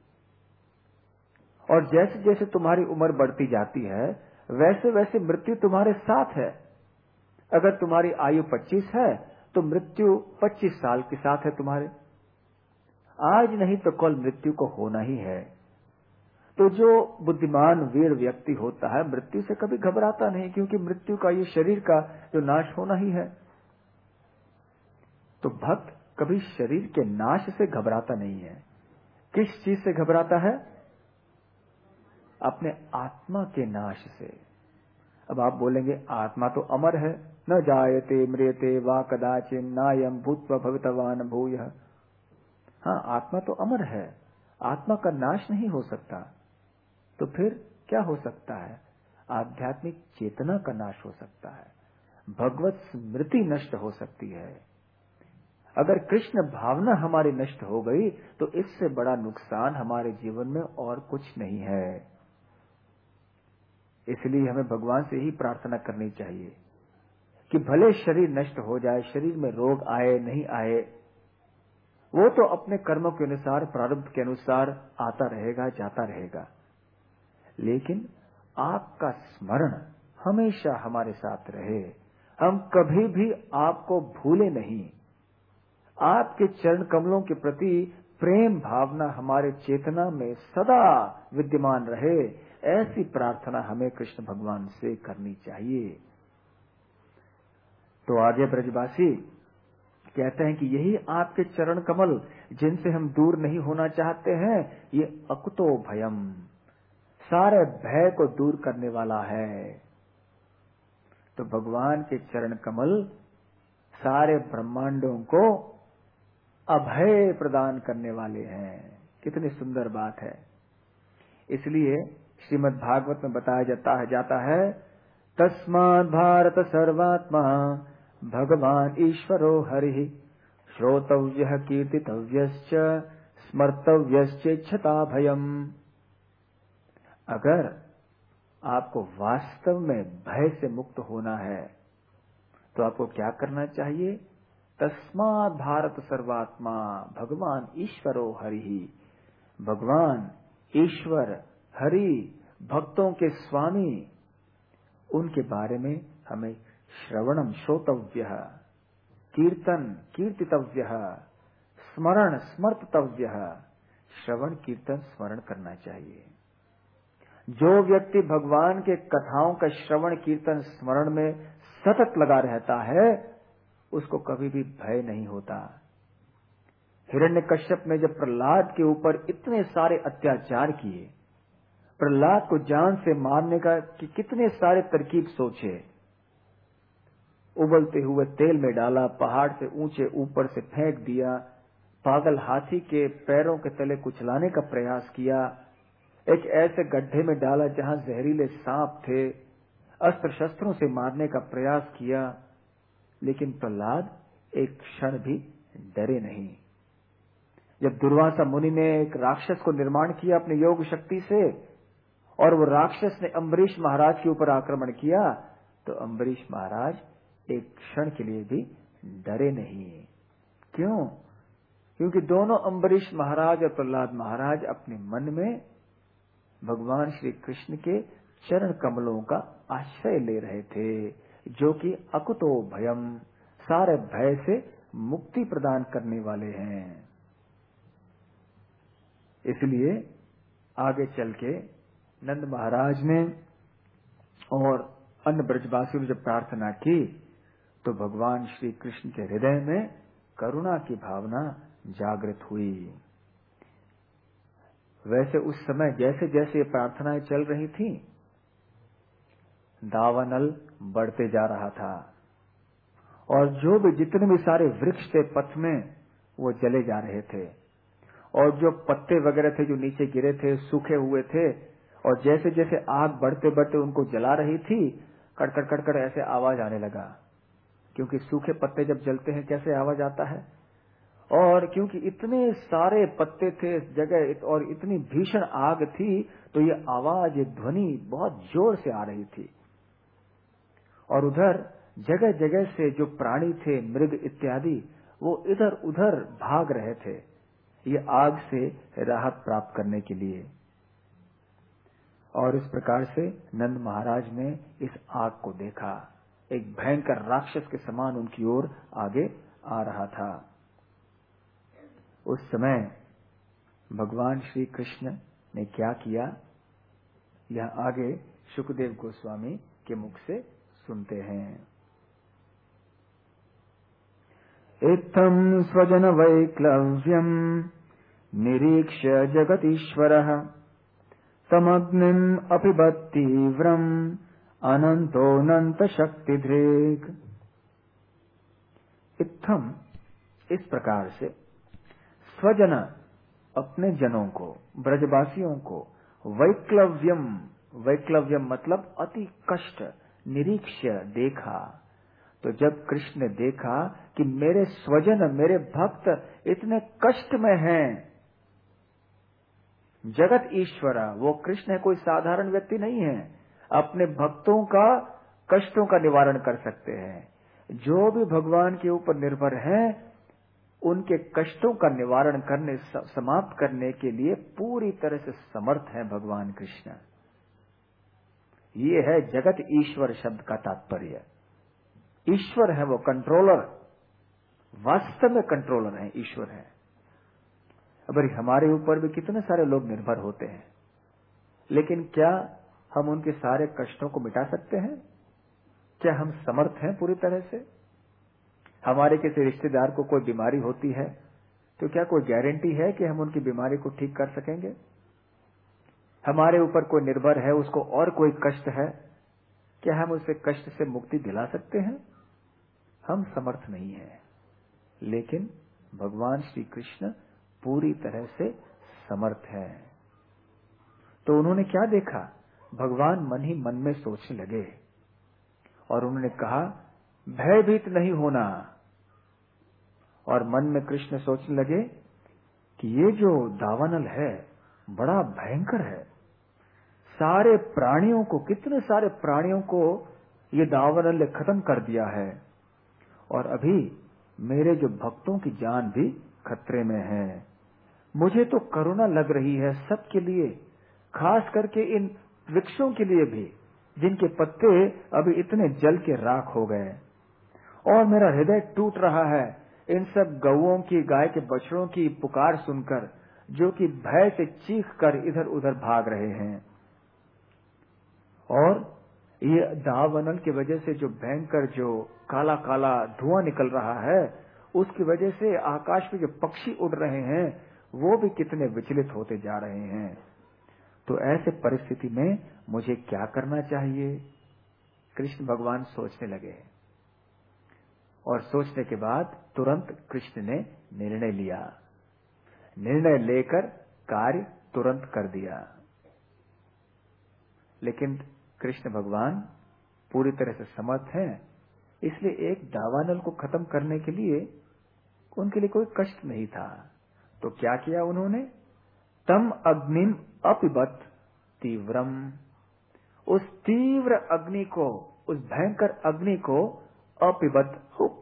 और जैसे जैसे तुम्हारी उम्र बढ़ती जाती है वैसे वैसे मृत्यु तुम्हारे साथ है। अगर तुम्हारी आयु 25 है तो मृत्यु 25 साल के साथ है तुम्हारे। आज नहीं तो कल मृत्यु को होना ही है। तो जो बुद्धिमान वीर व्यक्ति होता है मृत्यु से कभी घबराता नहीं, क्योंकि मृत्यु का ये शरीर का जो नाश होना ही है। तो भक्त कभी शरीर के नाश से घबराता नहीं है। किस चीज से घबराता है? अपने आत्मा के नाश से। अब आप बोलेंगे आत्मा तो अमर है, न जायते म्रियते वा कदाचिन नायम भूत्वा भवितवान भूयः। हाँ, आत्मा तो अमर है, आत्मा का नाश नहीं हो सकता। तो फिर क्या हो सकता है? आध्यात्मिक चेतना का नाश हो सकता है, भगवत स्मृति नष्ट हो सकती है। अगर कृष्ण भावना हमारी नष्ट हो गई तो इससे बड़ा नुकसान हमारे जीवन में और कुछ नहीं है। इसलिए हमें भगवान से ही प्रार्थना करनी चाहिए कि भले शरीर नष्ट हो जाए, शरीर में रोग आए नहीं आए, वो तो अपने कर्मों के अनुसार, प्रारब्ध के अनुसार आता रहेगा, जाता रहेगा, लेकिन आपका स्मरण हमेशा हमारे साथ रहे। हम कभी भी आपको भूले नहीं। आपके चरण कमलों के प्रति प्रेम भावना हमारे चेतना में सदा विद्यमान रहे, ऐसी प्रार्थना हमें कृष्ण भगवान से करनी चाहिए। तो आगे ब्रजवासी कहते हैं कि यही आपके चरण कमल जिनसे हम दूर नहीं होना चाहते हैं, ये अकुतो भयम, सारे भय को दूर करने वाला है। तो भगवान के चरण कमल सारे ब्रह्मांडों को अभय प्रदान करने वाले हैं। कितनी सुंदर बात है। इसलिए श्रीमद् भागवत में बताया जाता है तस्माद् भारत सर्वात्मा भगवान ईश्वरो हरिः श्रोतव्यः कीर्तितव्यश्च स्मर्तव्यश्चेच्छता भयम्। अगर आपको वास्तव में भय से मुक्त होना है तो आपको क्या करना चाहिए? तस्माद् भारत सर्वात्मा भगवान ईश्वरो हरिः, भगवान ईश्वर हरि भक्तों के स्वामी, उनके बारे में हमें श्रवणम श्रोतव्यः, कीर्तन कीर्तितव्यः, स्मरण स्मर्तव्यः, श्रवण कीर्तन स्मरण करना चाहिए। जो व्यक्ति भगवान के कथाओं का श्रवण कीर्तन स्मरण में सतत लगा रहता है उसको कभी भी भय नहीं होता। हिरण्यकश्यप ने जब प्रहलाद के ऊपर इतने सारे अत्याचार किए, प्रहलाद को जान से मारने का कि कितने सारे तरकीब सोचे, उबलते हुए तेल में डाला, पहाड़ से ऊंचे ऊपर से फेंक दिया, पागल हाथी के पैरों के तले कुचलाने का प्रयास किया, एक ऐसे गड्ढे में डाला जहां जहरीले सांप थे, अस्त्र शस्त्रों से मारने का प्रयास किया, लेकिन प्रहलाद एक क्षण भी डरे नहीं। जब दुर्वासा मुनि ने एक राक्षस को निर्माण किया अपने योग शक्ति से, और वो राक्षस ने अम्बरीश महाराज के ऊपर आक्रमण किया, तो अम्बरीश महाराज एक क्षण के लिए भी डरे नहीं। क्यों? क्योंकि दोनों अम्बरीश महाराज और प्रहलाद महाराज अपने मन में भगवान श्री कृष्ण के चरण कमलों का आश्रय ले रहे थे, जो कि अकुतो भयम, सारे भय से मुक्ति प्रदान करने वाले हैं। इसलिए आगे चल के नंद महाराज ने और अन्य ब्रजवासियों ने जब प्रार्थना की तो भगवान श्री कृष्ण के हृदय में करुणा की भावना जागृत हुई। वैसे उस समय जैसे जैसे ये प्रार्थनाएं चल रही थी, दावानल बढ़ते जा रहा था और जो भी जितने भी सारे वृक्ष थे पथ में वो जले जा रहे थे, और जो पत्ते वगैरह थे जो नीचे गिरे थे सूखे हुए थे, और जैसे जैसे आग बढ़ते बढ़ते उनको जला रही थी, कड़कड़ कड़कड़ ऐसे आवाज आने लगा। क्योंकि सूखे पत्ते जब जलते हैं कैसे आवाज आता है, और क्योंकि इतने सारे पत्ते थे इस जगह और इतनी भीषण आग थी, तो ये आवाज, ये ध्वनि बहुत जोर से आ रही थी। और उधर जगह जगह से जो प्राणी थे, मृग इत्यादि, वो इधर उधर भाग रहे थे ये आग से राहत प्राप्त करने के लिए। और इस प्रकार से नंद महाराज ने इस आग को देखा, एक भयंकर राक्षस के समान उनकी ओर आगे आ रहा था। उस समय भगवान श्री कृष्ण ने क्या किया, यह आगे शुकदेव गोस्वामी के मुख से सुनते हैं। इत्थं स्वजन वैक्लव्यम निरीक्ष्य जगतीश्वरः तमग्निम् अपिबत् तीव्रम् अनंतोऽनंत शक्तिधृक्। इत्थम इस प्रकार से, स्वजन अपने जनों को, ब्रजवासियों को, वैक्लव्यम, वैक्लव्यम मतलब अति कष्ट, निरीक्ष्य देखा। तो जब कृष्ण ने देखा कि मेरे स्वजन, मेरे भक्त इतने कष्ट में हैं, जगत ईश्वरा, वो कृष्ण है, कोई साधारण व्यक्ति नहीं है, अपने भक्तों का कष्टों का निवारण कर सकते हैं। जो भी भगवान के ऊपर निर्भर हैं उनके कष्टों का निवारण करने, समाप्त करने के लिए पूरी तरह से समर्थ है भगवान कृष्ण। ये है जगत ईश्वर शब्द का तात्पर्य। ईश्वर है वो, कंट्रोलर, वास्तव में कंट्रोलर है, ईश्वर है। अब हमारे ऊपर भी कितने सारे लोग निर्भर होते हैं, लेकिन क्या हम उनके सारे कष्टों को मिटा सकते हैं? क्या हम समर्थ हैं पूरी तरह से? हमारे किसी रिश्तेदार को कोई बीमारी होती है तो क्या कोई गारंटी है कि हम उनकी बीमारी को ठीक कर सकेंगे? हमारे ऊपर कोई निर्भर है, उसको और कोई कष्ट है, क्या हम उसे कष्ट से मुक्ति दिला सकते हैं? हम समर्थ नहीं हैं। लेकिन भगवान श्री कृष्ण पूरी तरह से समर्थ है। तो उन्होंने क्या देखा, भगवान मन ही मन में सोचने लगे और उन्होंने कहा भयभीत नहीं होना। और मन में कृष्ण सोचने लगे कि ये जो दावानल है बड़ा भयंकर है, सारे प्राणियों को, कितने सारे प्राणियों को ये दावानल ने खत्म कर दिया है, और अभी मेरे जो भक्तों की जान भी खतरे में है। मुझे तो करुणा लग रही है सबके लिए, खास करके इन वृक्षों के लिए भी जिनके पत्ते अभी इतने जल के राख हो गए, और मेरा हृदय टूट रहा है इन सब गौओं की, गाय के बछड़ों की पुकार सुनकर, जो कि भय से चीख कर इधर उधर भाग रहे हैं। और ये दावानल की वजह से जो भयंकर, जो काला काला धुआं निकल रहा है, उसकी वजह से आकाश में जो पक्षी उड़ रहे हैं वो भी कितने विचलित होते जा रहे हैं। तो ऐसे परिस्थिति में मुझे क्या करना चाहिए? कृष्ण भगवान सोचने लगे, और सोचने के बाद तुरंत कृष्ण ने निर्णय लिया। निर्णय लेकर कार्य तुरंत कर दिया। लेकिन कृष्ण भगवान पूरी तरह से समर्थ हैं, इसलिए एक दावानल को खत्म करने के लिए उनके लिए कोई कष्ट नहीं था। तो क्या किया उन्होंने? तम अग्निम अपिबत तीव्रम, उस तीव्र अग्नि को, उस भयंकर अग्नि को अपिबत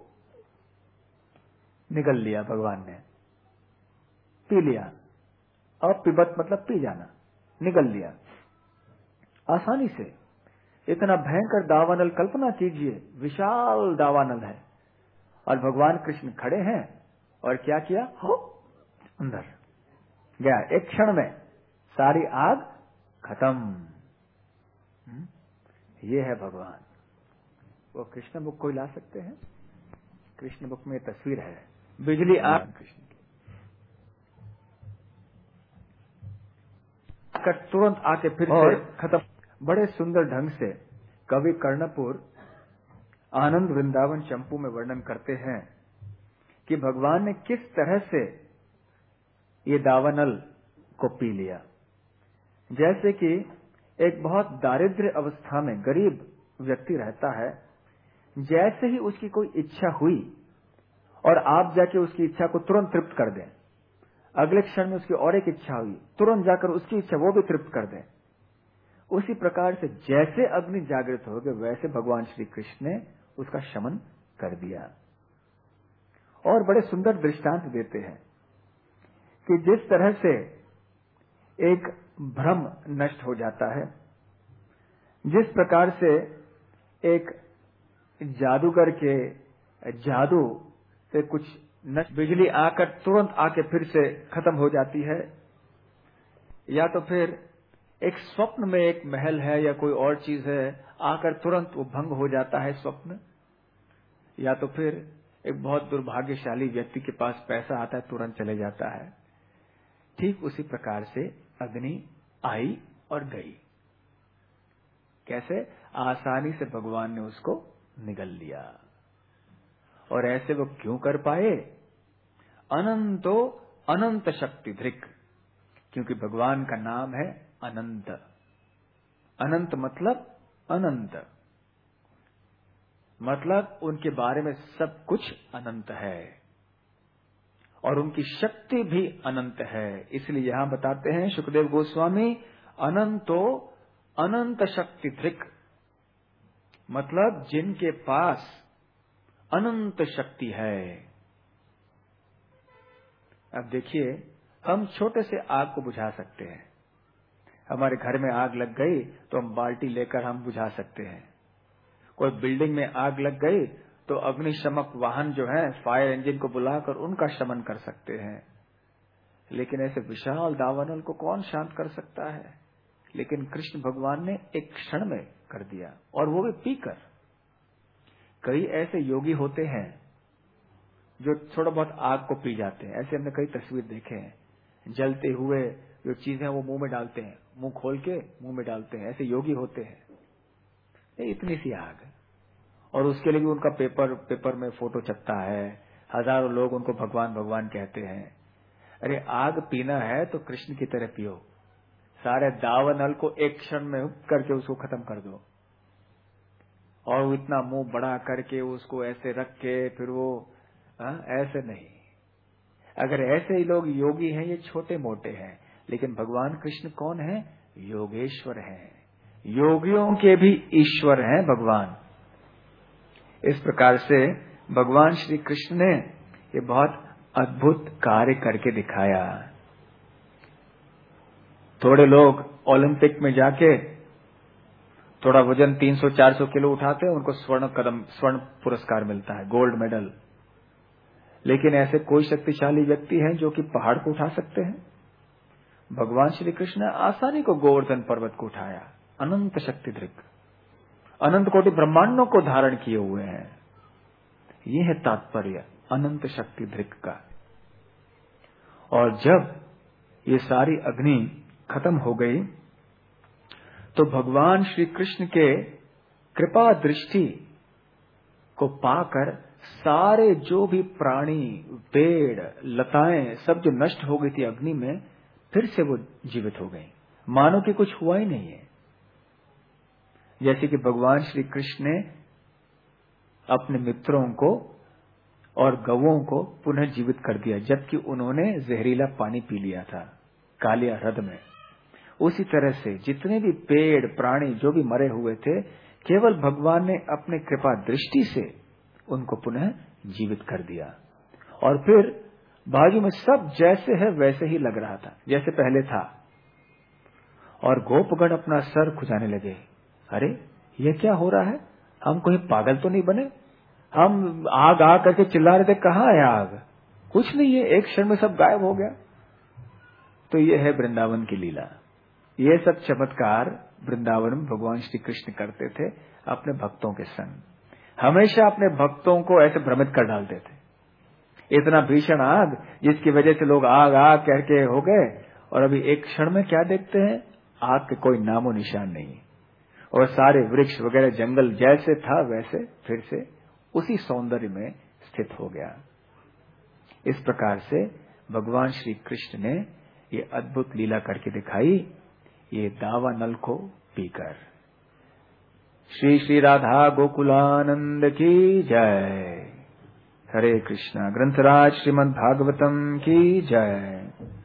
निगल लिया भगवान ने, पी लिया। अपिबत मतलब पी जाना, निगल लिया आसानी से। इतना भयंकर दावानल, कल्पना कीजिए, विशाल दावानल है और भगवान कृष्ण खड़े हैं, और क्या किया, हो अंदर गया, एक क्षण में सारी आग खत्म। ये है भगवान। वो कृष्ण बुक को ला सकते हैं। कृष्ण बुक में तस्वीर है, बिजली कृष्ण की कर तुरंत आके फिर से खत्म। बड़े सुंदर ढंग से कवि कर्णपुर आनंद वृंदावन चंपू में वर्णन करते हैं कि भगवान ने किस तरह से ये दावानल को पी लिया। जैसे कि एक बहुत दारिद्र्य अवस्था में गरीब व्यक्ति रहता है, जैसे ही उसकी कोई इच्छा हुई और आप जाके उसकी इच्छा को तुरंत तृप्त कर दें, अगले क्षण में उसकी और एक इच्छा हुई, तुरंत जाकर उसकी इच्छा वो भी तृप्त कर दें, उसी प्रकार से जैसे अग्नि जागृत हो गए वैसे भगवान श्री कृष्ण ने उसका शमन कर दिया। और बड़े सुंदर दृष्टांत देते हैं कि जिस तरह से एक भ्रम नष्ट हो जाता है, जिस प्रकार से एक जादूगर के जादू से कुछ नष्ट, बिजली आकर तुरंत आके फिर से खत्म हो जाती है, या तो फिर एक स्वप्न में एक महल है या कोई और चीज है, आकर तुरंत वो भंग हो जाता है स्वप्न, या तो फिर एक बहुत दुर्भाग्यशाली व्यक्ति के पास पैसा आता है तुरंत चले जाता है। ठीक उसी प्रकार से अग्नि आई और गई। कैसे? आसानी से भगवान ने उसको निगल लिया। और ऐसे वो क्यों कर पाए? अनंतो अनंत शक्ति धृक, क्योंकि भगवान का नाम है अनंत। अनंत मतलब अनंत, मतलब उनके बारे में सब कुछ अनंत है और उनकी शक्ति भी अनंत है। इसलिए यहां बताते हैं शुकदेव गोस्वामी, अनंतो अनंत शक्ति धृक, मतलब जिनके पास अनंत शक्ति है। अब देखिए, हम छोटे से आग को बुझा सकते हैं। हमारे घर में आग लग गई तो हम बाल्टी लेकर हम बुझा सकते हैं। कोई बिल्डिंग में आग लग गई तो अग्निशमक वाहन जो है, फायर इंजन को बुलाकर उनका शमन कर सकते हैं। लेकिन ऐसे विशाल दावानल को कौन शांत कर सकता है? लेकिन कृष्ण भगवान ने एक क्षण में कर दिया, और वो भी पीकर। कई ऐसे योगी होते हैं जो थोड़ा बहुत आग को पी जाते हैं। ऐसे हमने कई तस्वीर देखे हैं, जलते हुए जो चीजें वो मुंह में डालते हैं, मुंह खोल के मुंह में डालते हैं। ऐसे योगी होते हैं। इतनी सी आग, और उसके लिए भी उनका पेपर में फोटो छपता है, हजारों लोग उनको भगवान भगवान कहते हैं। अरे आग पीना है तो कृष्ण की तरह पियो, सारे दावानल को एक क्षण में करके उसको खत्म कर दो। और वो इतना मुंह बड़ा करके उसको ऐसे रख के फिर वो ऐसे नहीं। अगर ऐसे ही लोग योगी हैं, ये छोटे मोटे हैं, लेकिन भगवान कृष्ण कौन है? योगेश्वर हैं, योगियों के भी ईश्वर हैं भगवान। इस प्रकार से भगवान श्री कृष्ण ने ये बहुत अद्भुत कार्य करके दिखाया। थोड़े लोग ओलंपिक में जाके थोड़ा वजन 300-400 किलो उठाते हैं, उनको स्वर्ण पुरस्कार मिलता है, गोल्ड मेडल। लेकिन ऐसे कोई शक्तिशाली व्यक्ति हैं जो कि पहाड़ को उठा सकते हैं? भगवान श्री कृष्ण ने आसानी को गोवर्धन पर्वत को उठाया। अनंत शक्ति धृक, अनंत कोटि ब्रह्मांडों को धारण किए हुए हैं। ये है तात्पर्य अनंत शक्ति धृक का। और जब ये सारी अग्नि खत्म हो गई तो भगवान श्री कृष्ण के कृपा दृष्टि को पाकर सारे जो भी प्राणी, पेड़, लताएं सब जो नष्ट हो गई थी अग्नि में, फिर से वो जीवित हो गई, मानो कि कुछ हुआ ही नहीं है। जैसे कि भगवान श्री कृष्ण ने अपने मित्रों को और गवों को पुनः जीवित कर दिया, जबकि उन्होंने जहरीला पानी पी लिया था कालिया ह्रद में। उसी तरह से जितने भी पेड़, प्राणी जो भी मरे हुए थे, केवल भगवान ने अपने कृपा दृष्टि से उनको पुनः जीवित कर दिया। और फिर बाजू में सब जैसे है वैसे ही लग रहा था जैसे पहले था। और गोपगण अपना सर खुजाने लगे, अरे ये क्या हो रहा है? हम कोई पागल तो नहीं बने? हम आग आग करके चिल्ला रहे थे, कहाँ है आग? कुछ नहीं है, एक क्षण में सब गायब हो गया। तो ये है वृंदावन की लीला। ये सब चमत्कार वृंदावन में भगवान श्री कृष्ण करते थे अपने भक्तों के संग। हमेशा अपने भक्तों को ऐसे भ्रमित कर डालते थे। इतना भीषण आग जिसकी वजह से लोग आग आग कह के हो गए, और अभी एक क्षण में क्या देखते हैं, आग के कोई नामो निशान नहीं, और सारे वृक्ष वगैरह जंगल जैसे था वैसे फिर से उसी सौंदर्य में स्थित हो गया। इस प्रकार से भगवान श्री कृष्ण ने ये अद्भुत लीला करके दिखाई, ये दावानल को पीकर। श्री श्री राधा गोकुलानंद की जय। हरे कृष्णा। ग्रंथराज श्रीमद् भागवतम की जय।